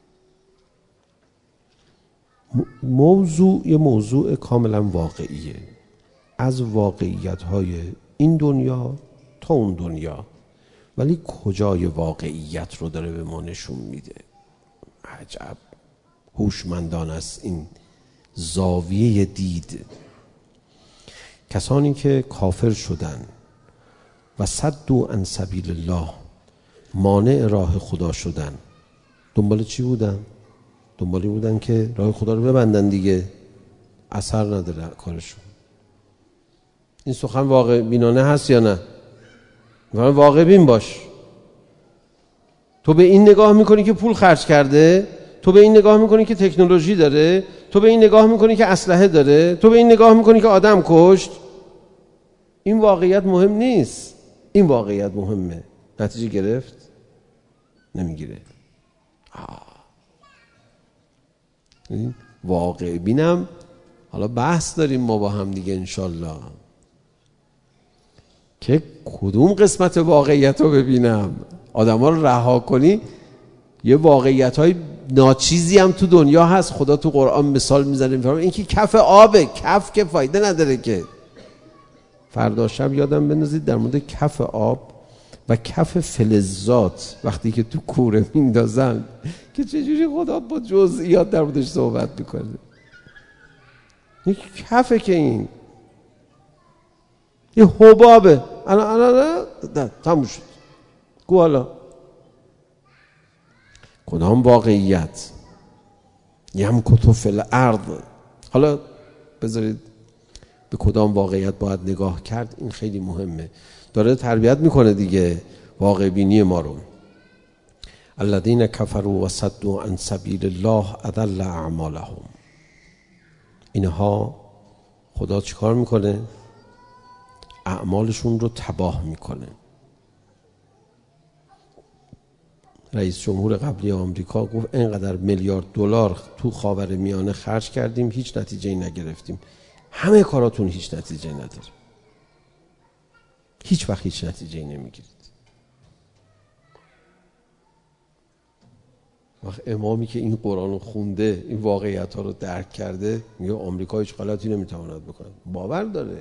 یه موضوع کاملا واقعیه، از واقعیت‌های این دنیا تا اون دنیا، ولی کجای واقعیت رو داره به ما نشون میده. عجب هوشمندان است این زاویه دید. کسانی که کافر شدن و صدوا عن سبیل الله، مانع راه خدا شدن، دنبال چی بودن؟ دنبالی بودن که راه خدا رو ببندن دیگه، اثر نداره کارشون. این سخن واقع بینانه هست یا نه؟ واقع بین باش. تو به این نگاه میکنی که پول خرج کرده، تو به این نگاه میکنی که تکنولوژی داره، تو به این نگاه میکنی که اسلحه داره، تو به این نگاه میکنی که آدم کشت. این واقعیت مهم نیست، این واقعیت مهمه. نتیجه گرفت؟ نمیگیره. واقع بینم. حالا بحث داریم ما با هم دیگه انشالله که کدوم قسمت واقعیت رو ببینم. آدم ها رو رها کنی، یه واقعیت های ناچیزی هم تو دنیا هست. خدا تو قرآن مثال میزنه، این که کف آبه، کف که فایده نداره که. فردا شب یادم بندازید در مورد کف آب و کف فلزات وقتی که تو کوره میندازن که چجوری خدا با جزئیات در موردش صحبت میکنه. این کفه که این حبابه. انا تموم شد. گو حالا کدام واقعیت؟ یمکث فی الارض. حالا بذارید به کدام واقعیت باید نگاه کرد. این خیلی مهمه، داره تربیت میکنه دیگه واقع بینی ما رو. الذين كفروا وصدوا عن سبيل الله اضل اعمالهم. اینها خدا چیکار میکنه؟ اعمالشون رو تباه میکنه. رئیس جمهور قبلی آمریکا گفت اینقدر میلیارد دلار تو خاورمیانه خرج کردیم هیچ نتیجه‌ای نگرفتیم. همه کاراتون هیچ نتیجه‌ای نداره، هیچ وقت هیچ نتیجه‌ای نمیگیرید. وقت امامی که این قرآن رو خونده، این واقعیت ها رو درک کرده، میگه آمریکا هیچ غلطی نمیتواند بکنه. باور داره.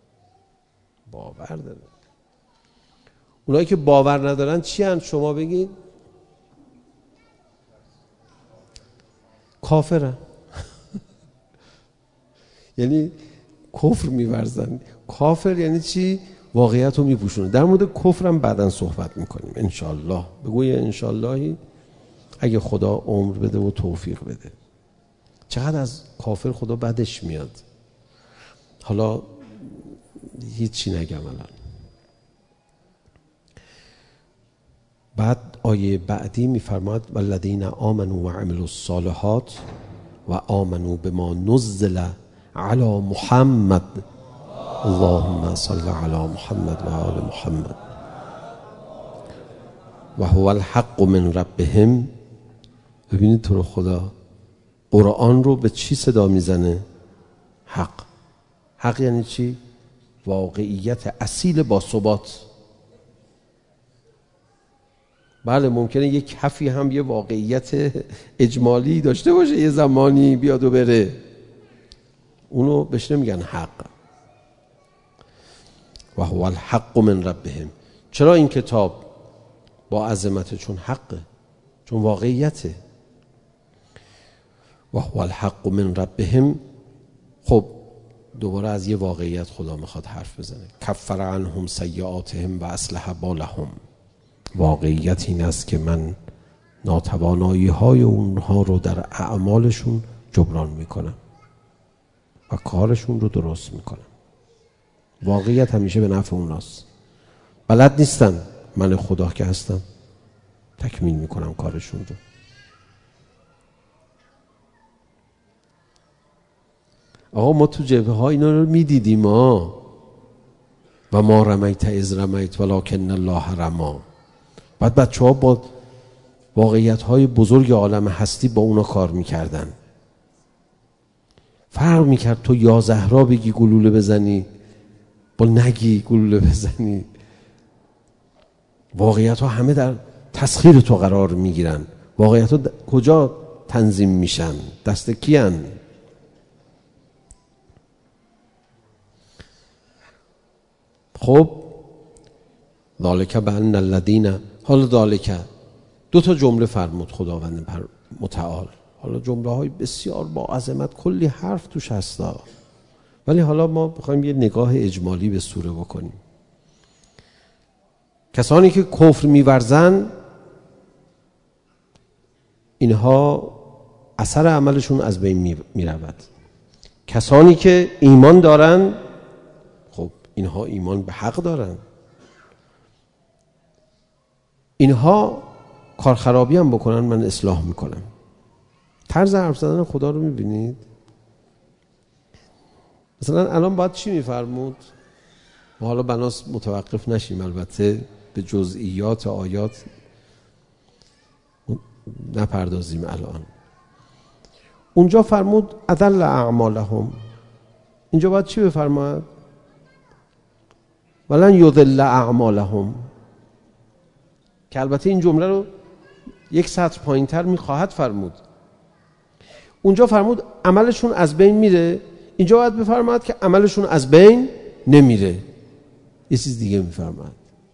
اونایی که باور ندارن چی هن؟ شما بگید. کافرن. یعنی کفر میورزن. کافر یعنی چی؟ واقعیت رو میپوشونه. در مورد کفرم بعداً صحبت میکنیم انشالله. بگوی انشاللهی اگه خدا عمر بده و توفیق بده. چقدر از کافر خدا بدش میاد. حالا هیچی نگم الان. بعد آیه بعدی میفرماد والذین آمنوا و عملوا الصالحات و آمنوا بما نزل علی محمد اللهم صل علی محمد و آل محمد و هو الحق من ربهم. ببینید تو رو خدا قرآن رو به چی صدا میزنه؟ حق. حق یعنی چی؟ واقعیت اصیل با ثبات. بله ممکنه یک کفی هم یه واقعیت اجمالی داشته باشه، یه زمانی بیاد و بره، اونو بهش نمیگن حق. و هو الحق من ربهم. چرا این کتاب با عظمته؟ چون حقه، چون واقعیته. و هو الحق من ربهم. خب دوباره از یه واقعیت خدا میخواد حرف بزنه. کفر عنهم سیئاتهم و اصلح بالهم. واقعیت این است که من ناتوانایی های اونها رو در اعمالشون جبران میکنم. و کارشون رو درست میکنن. واقعیت همیشه به نفع اوناست. بلد نیستن، من خدا که هستم تکمیل میکنم کارشون رو. آقا ما تو جبهه ها اینا رو میدیدیم و ما رمیت اذ رمیت ولکن الله رما. بعد بچه ها با واقعیت های بزرگ عالم هستی با اونا کار میکردن. فرق میکرد تو یا زهرا بگی گلوله بزنی با نگی گلوله بزنی. واقعیت ها همه در تسخیر تو قرار میگیرن. واقعیت ها کجا تنظیم میشن؟ دست کیان؟ خب ذالک بان الذین، حالا ذالک دو تا جمله فرمود خداوند متعال. حالا جمله های بسیار با عظمت، کلی حرف توش هستا، ولی حالا ما بخوایم یه نگاه اجمالی به سوره بکنیم. کسانی که کفر می‌ورزن اینها اثر عملشون از بین می‌رود. کسانی که ایمان دارن خب اینها ایمان به حق دارن. اینها کار خرابی هم بکنن من اصلاح میکنم. طرز حرف زدن خدا رو میبینید؟ مثلا الان باید چی میفرمود؟ ما حالا بناس متوقف نشیم البته به جزئیات آیات نپردازیم الان. اونجا فرمود اضل اعمالهم، اینجا باید چی بفرماید؟ ولن یضل اعمالهم، که البته این جمله رو یک سطر پایین‌تر میخواهد فرمود. اونجا فرمود عملشون از بین میره، اینجا باید بفرماید که عملشون از بین نمیره. یه چیز دیگه میفرماید،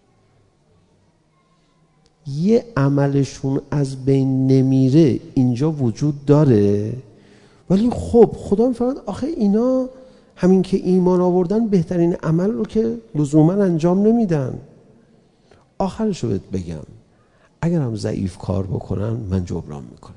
یه عملشون از بین نمیره اینجا وجود داره، ولی خب خدا میفرماید آخه اینا همین که ایمان آوردن بهترین عمل رو که لزوما انجام نمیدن. آخرش رو بهت بگم، اگر هم ضعیف کار بکنن من جبران میکنم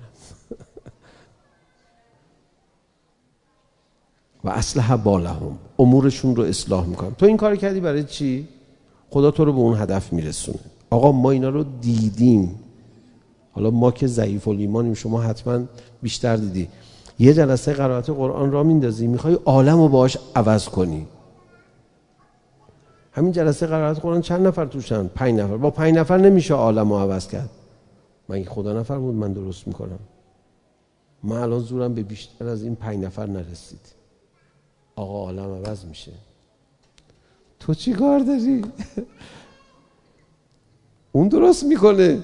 و اصلح بالهم، امورشون رو اصلاح میکنم. تو این کار کردی برای چی؟ خدا تو رو به اون هدف میرسونه. آقا ما اینا رو دیدیم، حالا ما که ضعیف الایمانیم، شما حتما بیشتر دیدی. یه جلسه قرائت قرآن را میندازی، میخوای عالم رو باهاش عوض کنی. همین جلسه قرائت قرآن چند نفر توشن؟ 5 نفر. با 5 نفر نمیشه عالم رو عوض کرد. من خدا نفرمود من درست میکنم. من الان زورم به بیشتر از این 5 نفر نرسید. آقا عالم عوض میشه. تو چی کار داری؟ اون درست میکنه.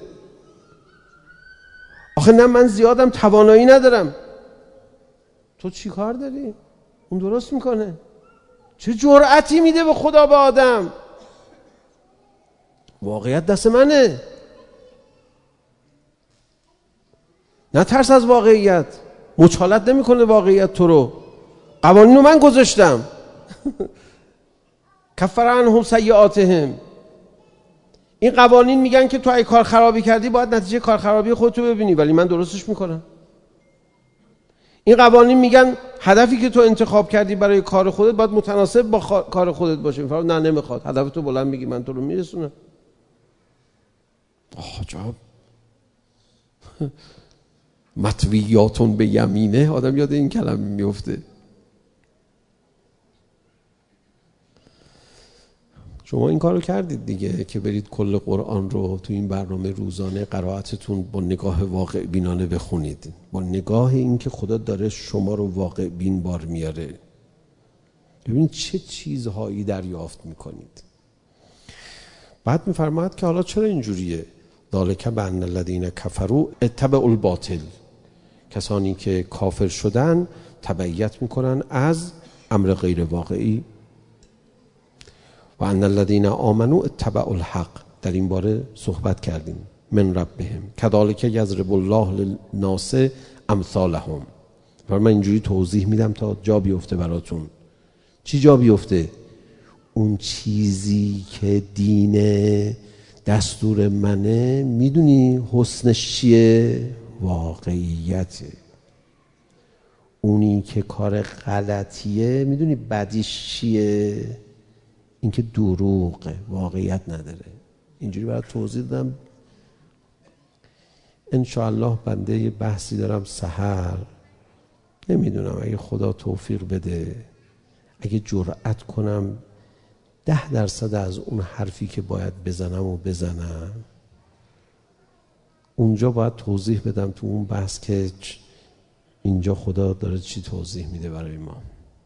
آخه نه من زیادم توانایی ندارم. تو چی کار داری؟ اون درست میکنه. چه جرأتی میده به خدا به آدم؟ واقعیت دست منه. نه ترس از واقعیت. مچالت نمیکنه واقعیت تو رو. قوانین رو من گذاشتم. کفر عنهم سیئاتهم. این قوانین میگن که تو اگه کار خرابی کردی باید نتیجه کار خرابی خودتو ببینی، ولی من درستش میکنم. این قوانین میگن هدفی که تو انتخاب کردی برای کار خودت باید متناسب با کار خودت باشه. میفرماد نه نمیخواد، هدف تو بلند میگی من تو رو میرسونم. عجب. مطویاتون به یمینه، آدم یاد این کلمه میفته. شما این کارو کردید دیگه که برید کل قرآن رو تو این برنامه روزانه قرائتتون با نگاه واقع بینانه بخونید، با نگاه این که خدا داره شما رو واقع بین بار میاره. ببینید چه چیزهایی دریافت میکنید. بعد میفرماید که حالا چرا اینجوریه؟ ذالک بان الذین کفروا اتبعوا الباطل، کسانی که کافر شدن تبعیت میکنن از امر غیر واقعی. و ان الذین آمنوا اتبعوا الحق، در این باره صحبت کردیم. من ربهم کذالک یضرب الله للناس امثالهم. و من اینجوری توضیح میدم تا جا بیفته براتون. چی جا بیفته؟ اون چیزی که دین دستور منه، میدونی حسنش چیه؟ واقعیته. اونی که کار غلطیه میدونی بدیش چیه؟ اینکه دروغه، واقعیت نداره. اینجوری برات توضیح دادم. انشاءالله بنده یه بحثی دارم سحر، نمیدونم اگه خدا توفیق بده، اگه جرأت کنم 10% از اون حرفی که باید بزنم و بزنم، اونجا باید توضیح بدم تو اون بحث که اینجا خدا داره چی توضیح میده برای ما.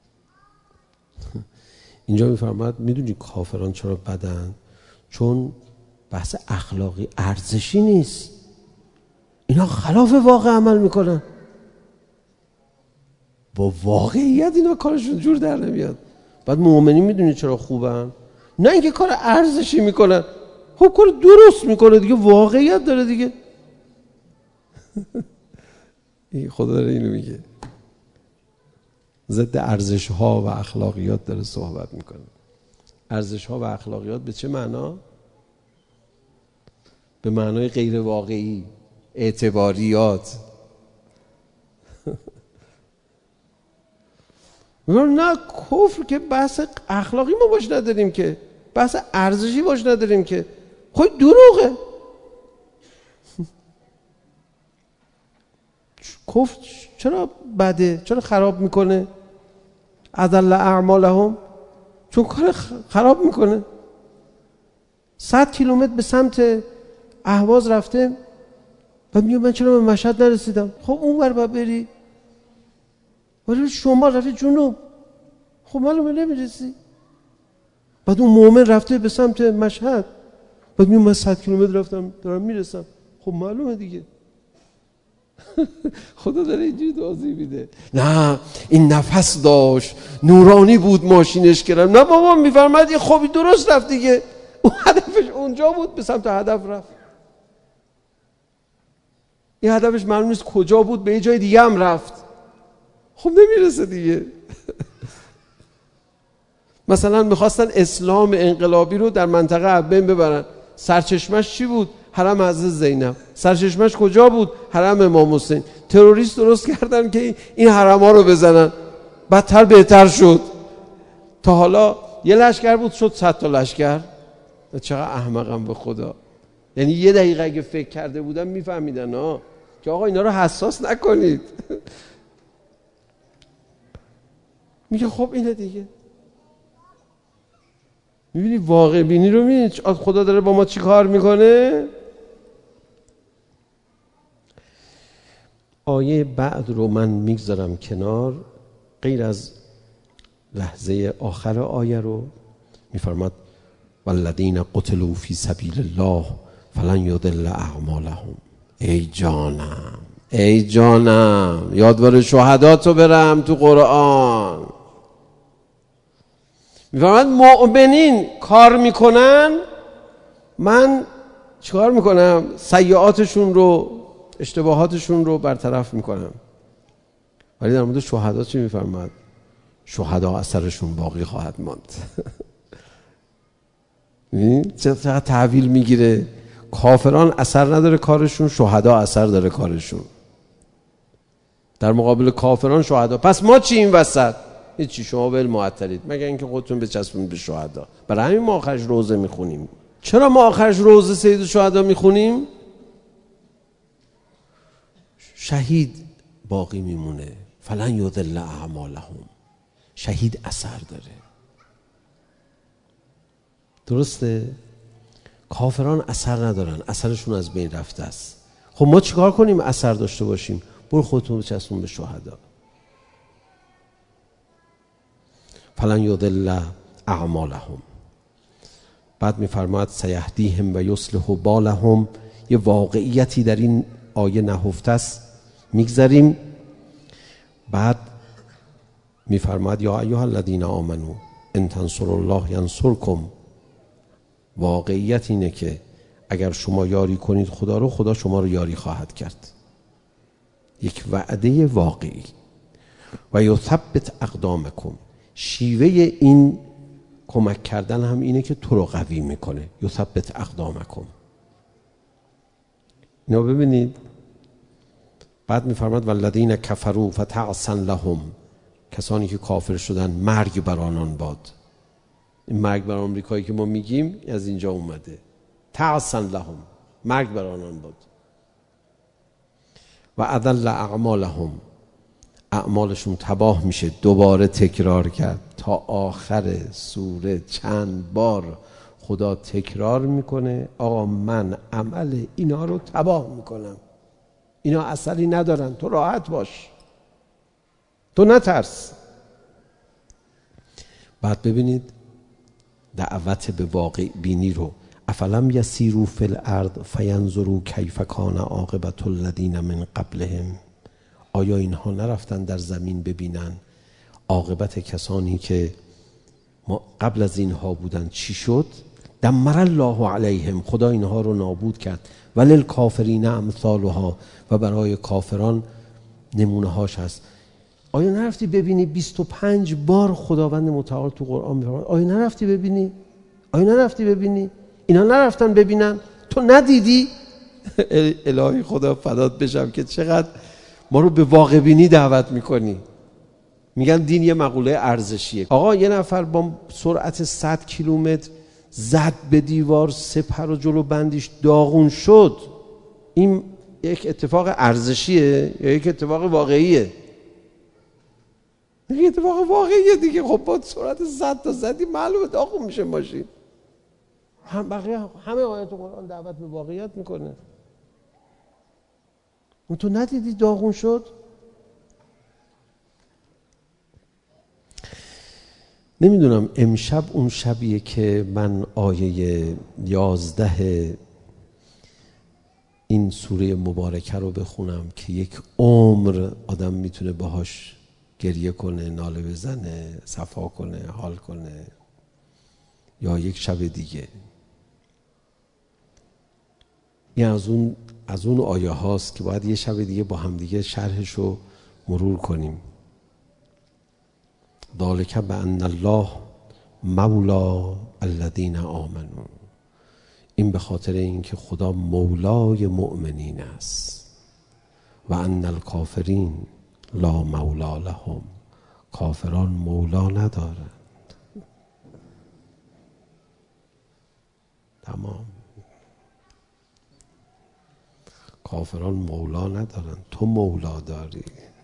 اینجا میفرماید میدونی کافران چرا بدن؟ چون بحث اخلاقی ارزشی نیست، اینا خلاف واقع عمل میکنن، با واقعیت اینا کارشون جور در نمیاد. بعد مؤمنین میدونی چرا خوبن؟ نه اینکه کار ارزشی میکنن، خب کار درست میکنه دیگه، واقعیت داره دیگه. خدا داره اینو میگه، ضد ارزش ها و اخلاقیات داره صحبت میکنه. ارزش ها و اخلاقیات به چه معنا؟ به معنای غیر واقعی، اعتباریات. نه کفر که بحث اخلاقی ما باش نداریم که، بحث ارزشی باش نداریم که، خود دروغه. کفر چرا بده؟ چرا خراب میکنه؟ اضل اعمالهم، چون کار خراب میکنه. 100 کیلومتر به سمت اهواز رفته و میگه من چرا به مشهد نرسیدم؟ خب اون ور باید بری، ولی شما رفتی جنوب، خب معلومه نمیرسی. بعد اون مومن رفته به سمت مشهد، بعد میگه من 100 کیلومتر رفتم دارم میرسم، خب معلومه دیگه. خدا داره اینجوری توضیح میده. نه این نفس داشت، نورانی بود ماشینش کردم. نه بابا، میفرماد یه خوبی درست رفت دیگه، اون هدفش اونجا بود، به سمت هدف رفت. این هدفش معلوم نیست کجا بود، به یه جای دیگه هم رفت، خب نمیرسه دیگه. مثلا میخواستن اسلام انقلابی رو در منطقه ابن ببرن، سرچشمش چی بود؟ حرم حضرت زینب. سرچشمش کجا بود؟ حرم امام حسین. تروریست درست کردن که این حرم ها رو بزنن، بدتر بهتر شد. تا حالا یه لشکر بود شد 100 تا لشکر. چقدر احمقم به خدا. یعنی یه دقیقه اگه فکر کرده بودن میفهمیدن که آقا اینا رو حساس نکنید. میگه خب اینه دیگه. میبینی واقع بینی رو میبینی خدا داره با ما چی کار میکنه. آیه بعد رو من میگذارم کنار، غیر از لحظه آخر آیه رو میفرماد والذین قتلوا فی سبیل الله فلن یضل اعمالهم. ای جانم، ای جانم، یادوار شهداتو برم تو قرآن. میفرماد مؤمنین کار میکنن، من چیکار میکنم؟ سیئاتشون رو، اشتباهاتشون رو برطرف میکنم. ولی در مورد شهدا چی میفرماد؟ شهدا اثرشون باقی خواهد ماند. چقدر تحویل میگیره. کافران اثر نداره کارشون، شهدا اثر داره کارشون. در مقابل کافران شهدا. پس ما چی این وسط؟ هیچی، شما ول معطلید مگر اینکه خودتون بچسبونید به شهدا. برای همین ما آخرش روزه میخونیم. چرا ما آخرش روزه سید الشهدا میخونیم؟ شهید باقی میمونه. فلن یضل اعمالهم. شهید اثر داره. درسته؟ کافران اثر ندارن، اثرشون از بین رفته است. خب ما چیکار کنیم اثر داشته باشیم؟ برو خودتون بچسبون به شهدا. فلن یضل اعمالهم. بعد میفرماید سیهدیهم و یصلح بالهم. یه واقعیتی در این آیه نهفته است، میگذاریم. بعد میفرماید یا ایها الذین آمنو ان تنصروا الله ینصرکم. واقعیت اینه که اگر شما یاری کنید خدا رو، خدا شما رو یاری خواهد کرد. یک وعده واقعی. و یثبت اقدامکم. شیوه این کمک کردن هم اینه که تو رو قوی میکنه. یثبت اقدامکم. اینا ببینید بعد میفرماد والذین کفروا فتعسا لهم، کسانی که کافر شدن مرگ بر آنان باد. این مرگ بر آمریکایی که ما میگیم از اینجا اومده. تعسا لهم، مرگ بر آنان باد. و اضل اعمالهم، اعمالشون تباه میشه. دوباره تکرار کرد تا آخر سوره چند بار خدا تکرار میکنه آقا من عمل اینا رو تباه میکنم، اینا اثری ندارن، تو راحت باش، تو نترس. بعد ببینید دعوت به واقع بینی رو، افلم یسیروا فی الارض فینظروا کیف کان عاقبة الذین من قبلهم، آیا اینها نرفتن در زمین ببینن عاقبت کسانی که ما قبل از اینها بودن چی شد؟ دمر الله علیهم، خدا اینها رو نابود کرد. وللکافرین امثالها، و برای کافران نمونه هاش هست. آیا نرفتی ببینی 25 بار خداوند متعال تو قرآن میفرماید آیا نرفتی ببینی؟ آیا نرفتی ببینی؟ اینا نرفتن ببینن؟ تو ندیدی؟ الهی خدا فدات بشم که چقدر ما رو به واقع بینی دعوت میکنی. میگن دین یه مقوله ارزشیه. آقا یه نفر با سرعت 100 کیلومتر زد به دیوار، سپر و جلو بندیش داغون شد، این یک اتفاق ارزشیه یا یک اتفاق واقعیه؟ یک اتفاق واقعیه دیگه. خب با سرعت 100 تا زدی معلومه داغون میشه ماشین. همه آیات قرآن دعوت به واقعیت میکنه. اون تو ندیدی داغون شد؟ نمیدونم امشب اون شبیه که من آیه 11 این سوره مبارکه رو بخونم که یک عمر آدم میتونه باهاش گریه کنه، ناله بزنه، صفا کنه، حال کنه، یا یک شب دیگه. این از اون آیه هاست که باید یه شب دیگه با هم دیگه شرحش رو مرور کنیم. ذالک بأن الله مولا الذین آمنوا، این به خاطر اینکه خدا مولای مؤمنین است. و ان الکافرین لا مولا لهم، کافران مولا ندارند. تمام، کافران مولا ندارند، تو مولا داری.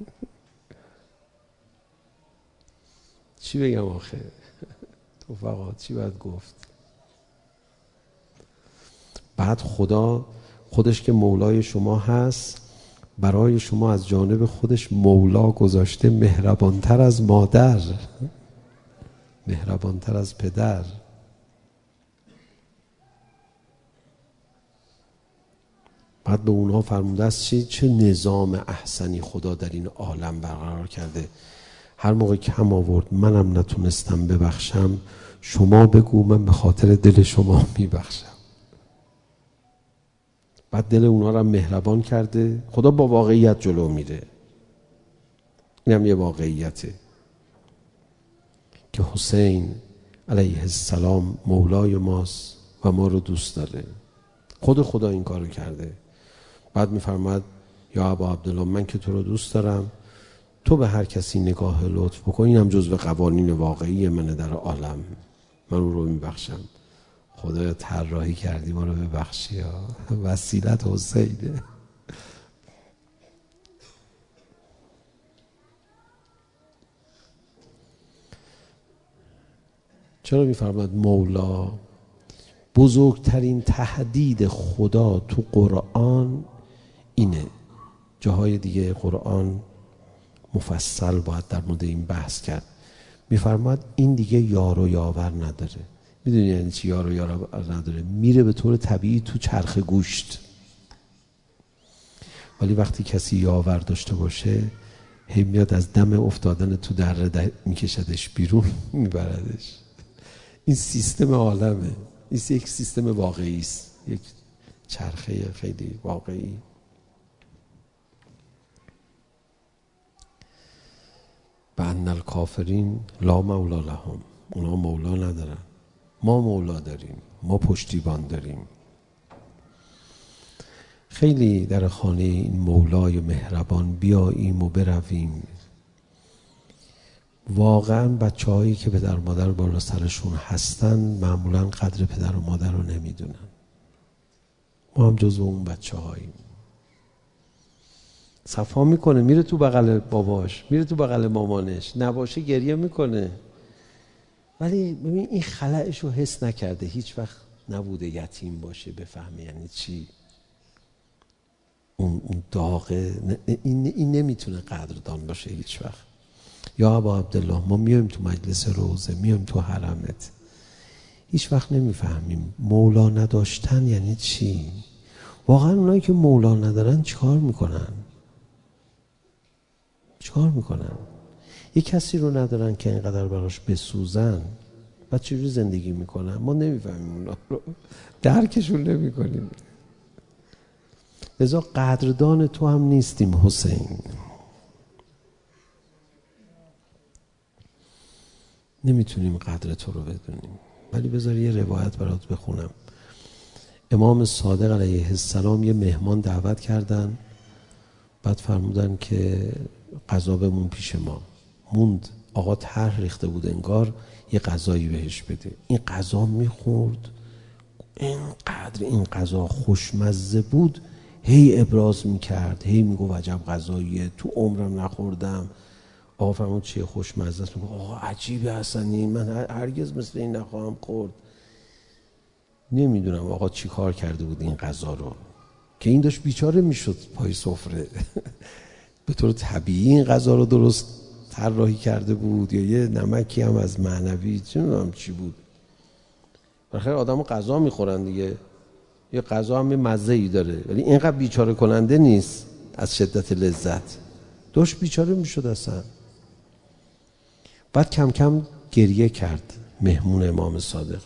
چی بگم آخه؟ تو فقط چی باید گفت؟ بعد خدا خودش که مولای شما هست برای شما از جانب خودش مولا گذاشته، مهربانتر از مادر، مهربانتر از پدر. بعد به اونها فرموده است چه نظام احسنی خدا در این عالم برقرار کرده. هر موقع کم آورد منم نتونستم ببخشم، شما بگو من به خاطر دل شما میبخشم. بعد دل اونها رو مهربان کرده. خدا با واقعیت جلو میره. این هم یه واقعیته که حسین علیه السلام مولای ماست و ما رو دوست داره. خود خدا این کارو کرده. بعد میفرماد یا ابا عبدالله من که تو رو دوست دارم، تو به هر کسی نگاه لطف بکن، این هم جزو قوانین واقعی منه در عالم، من اون رو میبخشم. خدایا طراحی کردی ما رو ببخشی، وسیلت حسینه. چرا میفرماد مولا؟ بزرگترین تهدید خدا تو قرآن اینه. جاهای دیگه قرآن مفصل باید در مورد این بحث کرد. میفرماد این دیگه یار و یاور نداره. میدونی یعنی چی یار و یاور نداره؟ میره به طور طبیعی تو چرخ گوشت. ولی وقتی کسی یاور داشته باشه هی میاد از دم افتادن تو دره میکشدش بیرون، میبردش. این سیستم عالمه. این یک سیستم واقعی است، یک چرخه خیلی واقعی. بأن الکافرین لا مولا لهم، اونا مولا ندارن، ما مولا داریم، ما پشتیبان داریم. خیلی در خانه این مولای مهربان بیاییم و برویم. واقعا بچه‌هایی که پدر و مادر بالا سرشون هستن معمولا قدر پدر و مادر رو نمیدونن. ما هم جزو اون بچه‌هاییم. صفا میکنه، میره تو بغل باباش، میره تو بغل مامانش، نباشه گریه میکنه، ولی ببین این خلأش رو حس نکرده، هیچ وقت نبوده یتیم باشه بفهمه یعنی چی اون داغه. این نمیتونه قدردان باشه هیچ وقت. یا ابا عبدالله ما میایم تو مجلس روزه، میایم تو حرمت، هیچ وقت نمیفهمیم مولا نداشتن یعنی چی. واقعا اونایی که مولا ندارن چیکار میکنن؟ یه کسی رو ندارن که اینقدر براش بسوزن، بعد چجوری زندگی میکنن؟ ما نمیفهمیم اونا رو، درکشون نمیکنیم. لذا قدردان تو هم نیستیم حسین. نمیتونیم قدر تو رو بدونیم. ولی بذار یه روایت برات بخونم. امام صادق علیه السلام یه مهمان دعوت کردن، بعد فرمودن که غذا بمون پیش ما. موند. آقا طرح ریخته بود انگار یه غذایی بهش بده. این غذا میخورد، اینقدر این غذا خوشمزه بود، هی ابراز میکرد، هی میگو عجب غذاییه، تو عمرم نخوردم. آقا فرمود چیه خوشمزه است؟ میگو آقا عجیبه اصلا، من هرگز مثل این نخواهم خورد. نمیدونم آقا چی کار کرده بود این غذا رو که این داشت بیچاره میشد پای سفره. به طور طبیعی این غذا رو درست طراحی کرده بود یا یه نمکی هم از معنوی، چه میدونم چی بود. بخیر آدمو غذا میخورن دیگه، یه غذا هم یه مزه‌ای داره، ولی اینقدر بیچاره کننده نیست از شدت لذت. داشت بیچاره میشد اصلا. بعد کم کم گریه کرد مهمون امام صادق.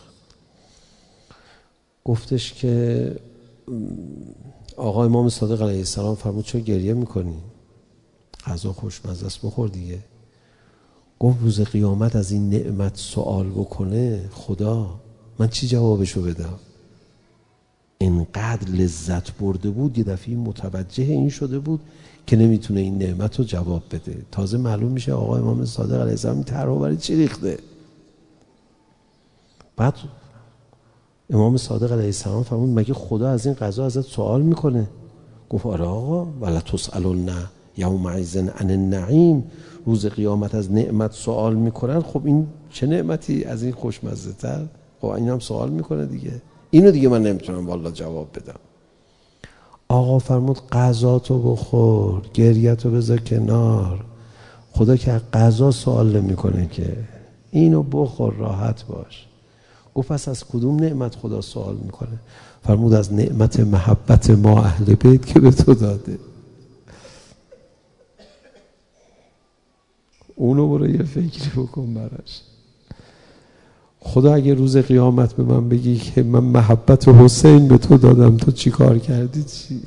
گفتش که آقا امام صادق علیه السلام فرمود چرا گریه میکنی؟ غذا خوشمزه است بخور دیگه. گفت روز قیامت از این نعمت سوال بکنه خدا، من چی جوابشو بدم؟ اینقدر لذت برده بود یه دفعه متوجه این شده بود که نمیتونه این نعمت رو جواب بده. تازه معلوم میشه آقا امام صادق علیه السلام این طرحو برای چی ریخته. بعد امام صادق علیه السلام فرمود مگه خدا از این غذا ازت سوال میکنه؟ گفت آره آقا، ولا تسألن یومئذ عن النعیم، روز قیامت از نعمت سوال میکنن. خب این چه نعمتی از این خوشمزه تر؟ خب این هم سوال میکنه دیگه. اینو دیگه من نمیتونم والا جواب بدم. آقا فرمود غذا تو بخور، گریه تو بذار کنار، خدا که غذا سوال نمیکنه که، اینو بخور راحت باش. گفت پس از کدوم نعمت خدا سوال میکنه؟ فرمود از نعمت محبت ما اهل بیت که به تو داده. اونو برو یه فکری بکن براش. خدا اگه روز قیامت به من بگی که من محبت حسین به تو دادم، تو چی کار کردی؟ چی؟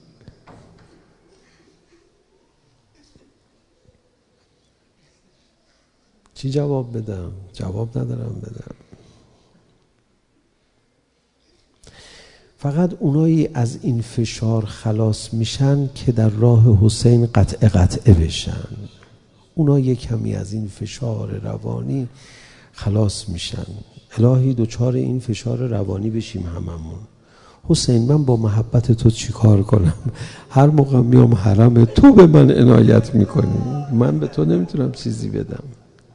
چی جواب بدم؟ جواب ندارم بدم. فقط اونایی از این فشار خلاص میشن که در راه حسین قطعه بشن. اونا یک کمی از این فشار روانی خلاص میشن. الهی دوچار این فشار روانی بشیم هممون. حسین من با محبت تو چی کار کنم؟ هر موقع میام حرم تو به من عنایت میکنی، من به تو نمیتونم چیزی بدم،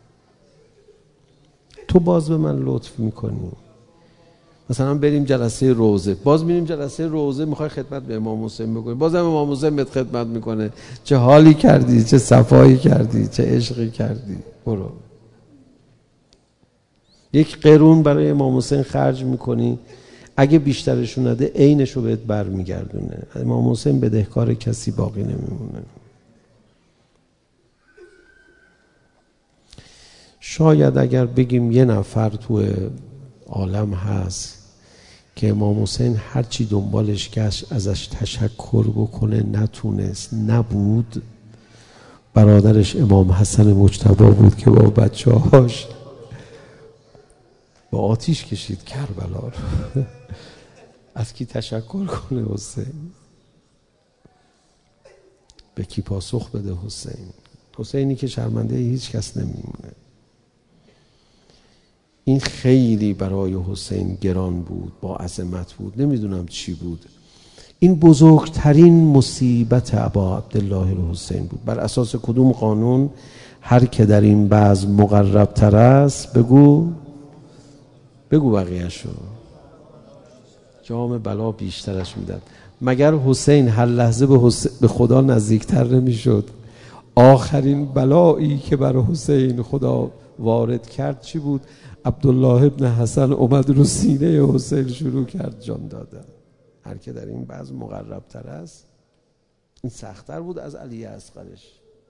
تو باز به من لطف میکنی. مثلا بریم جلسه روزه، باز میریم جلسه روزه، میخوای خدمت به امام حسین بکنی، بازم امام حسین بهت خدمت میکنه. چه حالی کردی، چه صفایی کردی، چه عشقی کردی. برو یک قرون برای امام حسین خرج میکنی، اگه بیشترشو نده عینشو بهت برمیگردونه. امام حسین بدهکار کسی باقی نمیمونه. شاید اگر بگیم یه نفر تو عالم هست که امام حسین هرچی دنبالش گشت ازش تشکر بکنه نتونست، نبود، برادرش امام حسن مجتبی بود که با بچه‌هاش با آتیش کشید کربلا رو. از کی تشکر کنه حسین؟ به کی پاسخ بده؟ حسینی که شرمنده هیچ کس نمیمونه. این خیلی برای حسین گران بود، با عظمت بود، نمیدونم چی بود. این بزرگترین مصیبت ابا عبدالله الحسین بود. بر اساس کدوم قانون؟ هر که در این بزم مقرب تر است، بگو بقیه‌شو، جام بلا بیشترش میدن. مگر حسین هر لحظه به خدا نزدیکتر نمیشد؟ آخرین بلایی که بر حسین خدا وارد کرد چی بود؟ عبدالله ابن حسن اومد رو سینه حسین شروع کرد جان دادن. هر که در این بزم مقرب تر است. این سخت‌تر بود از علی اصغرش،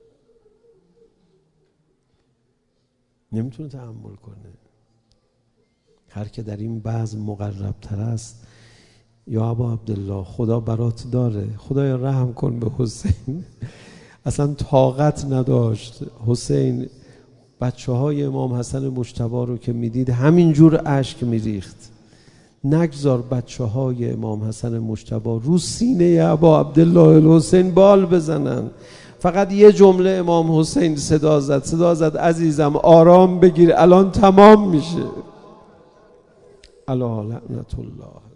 نمیتونه تحمل کنه. هر که در این بزم مقرب تر است. یا ابا عبدالله خدا برات داره، خدایا رحم کن به حسین. اصلا طاقت نداشت حسین. بچه های امام حسن مجتبی رو که میدید همینجور اشک میریخت. نگذار بچه های امام حسن مجتبی رو سینه ابا عبدالله الحسین بال بزنن. فقط یه جمله امام حسین صدا زد عزیزم آرام بگیر، الان تمام میشه. الا لعنت الله.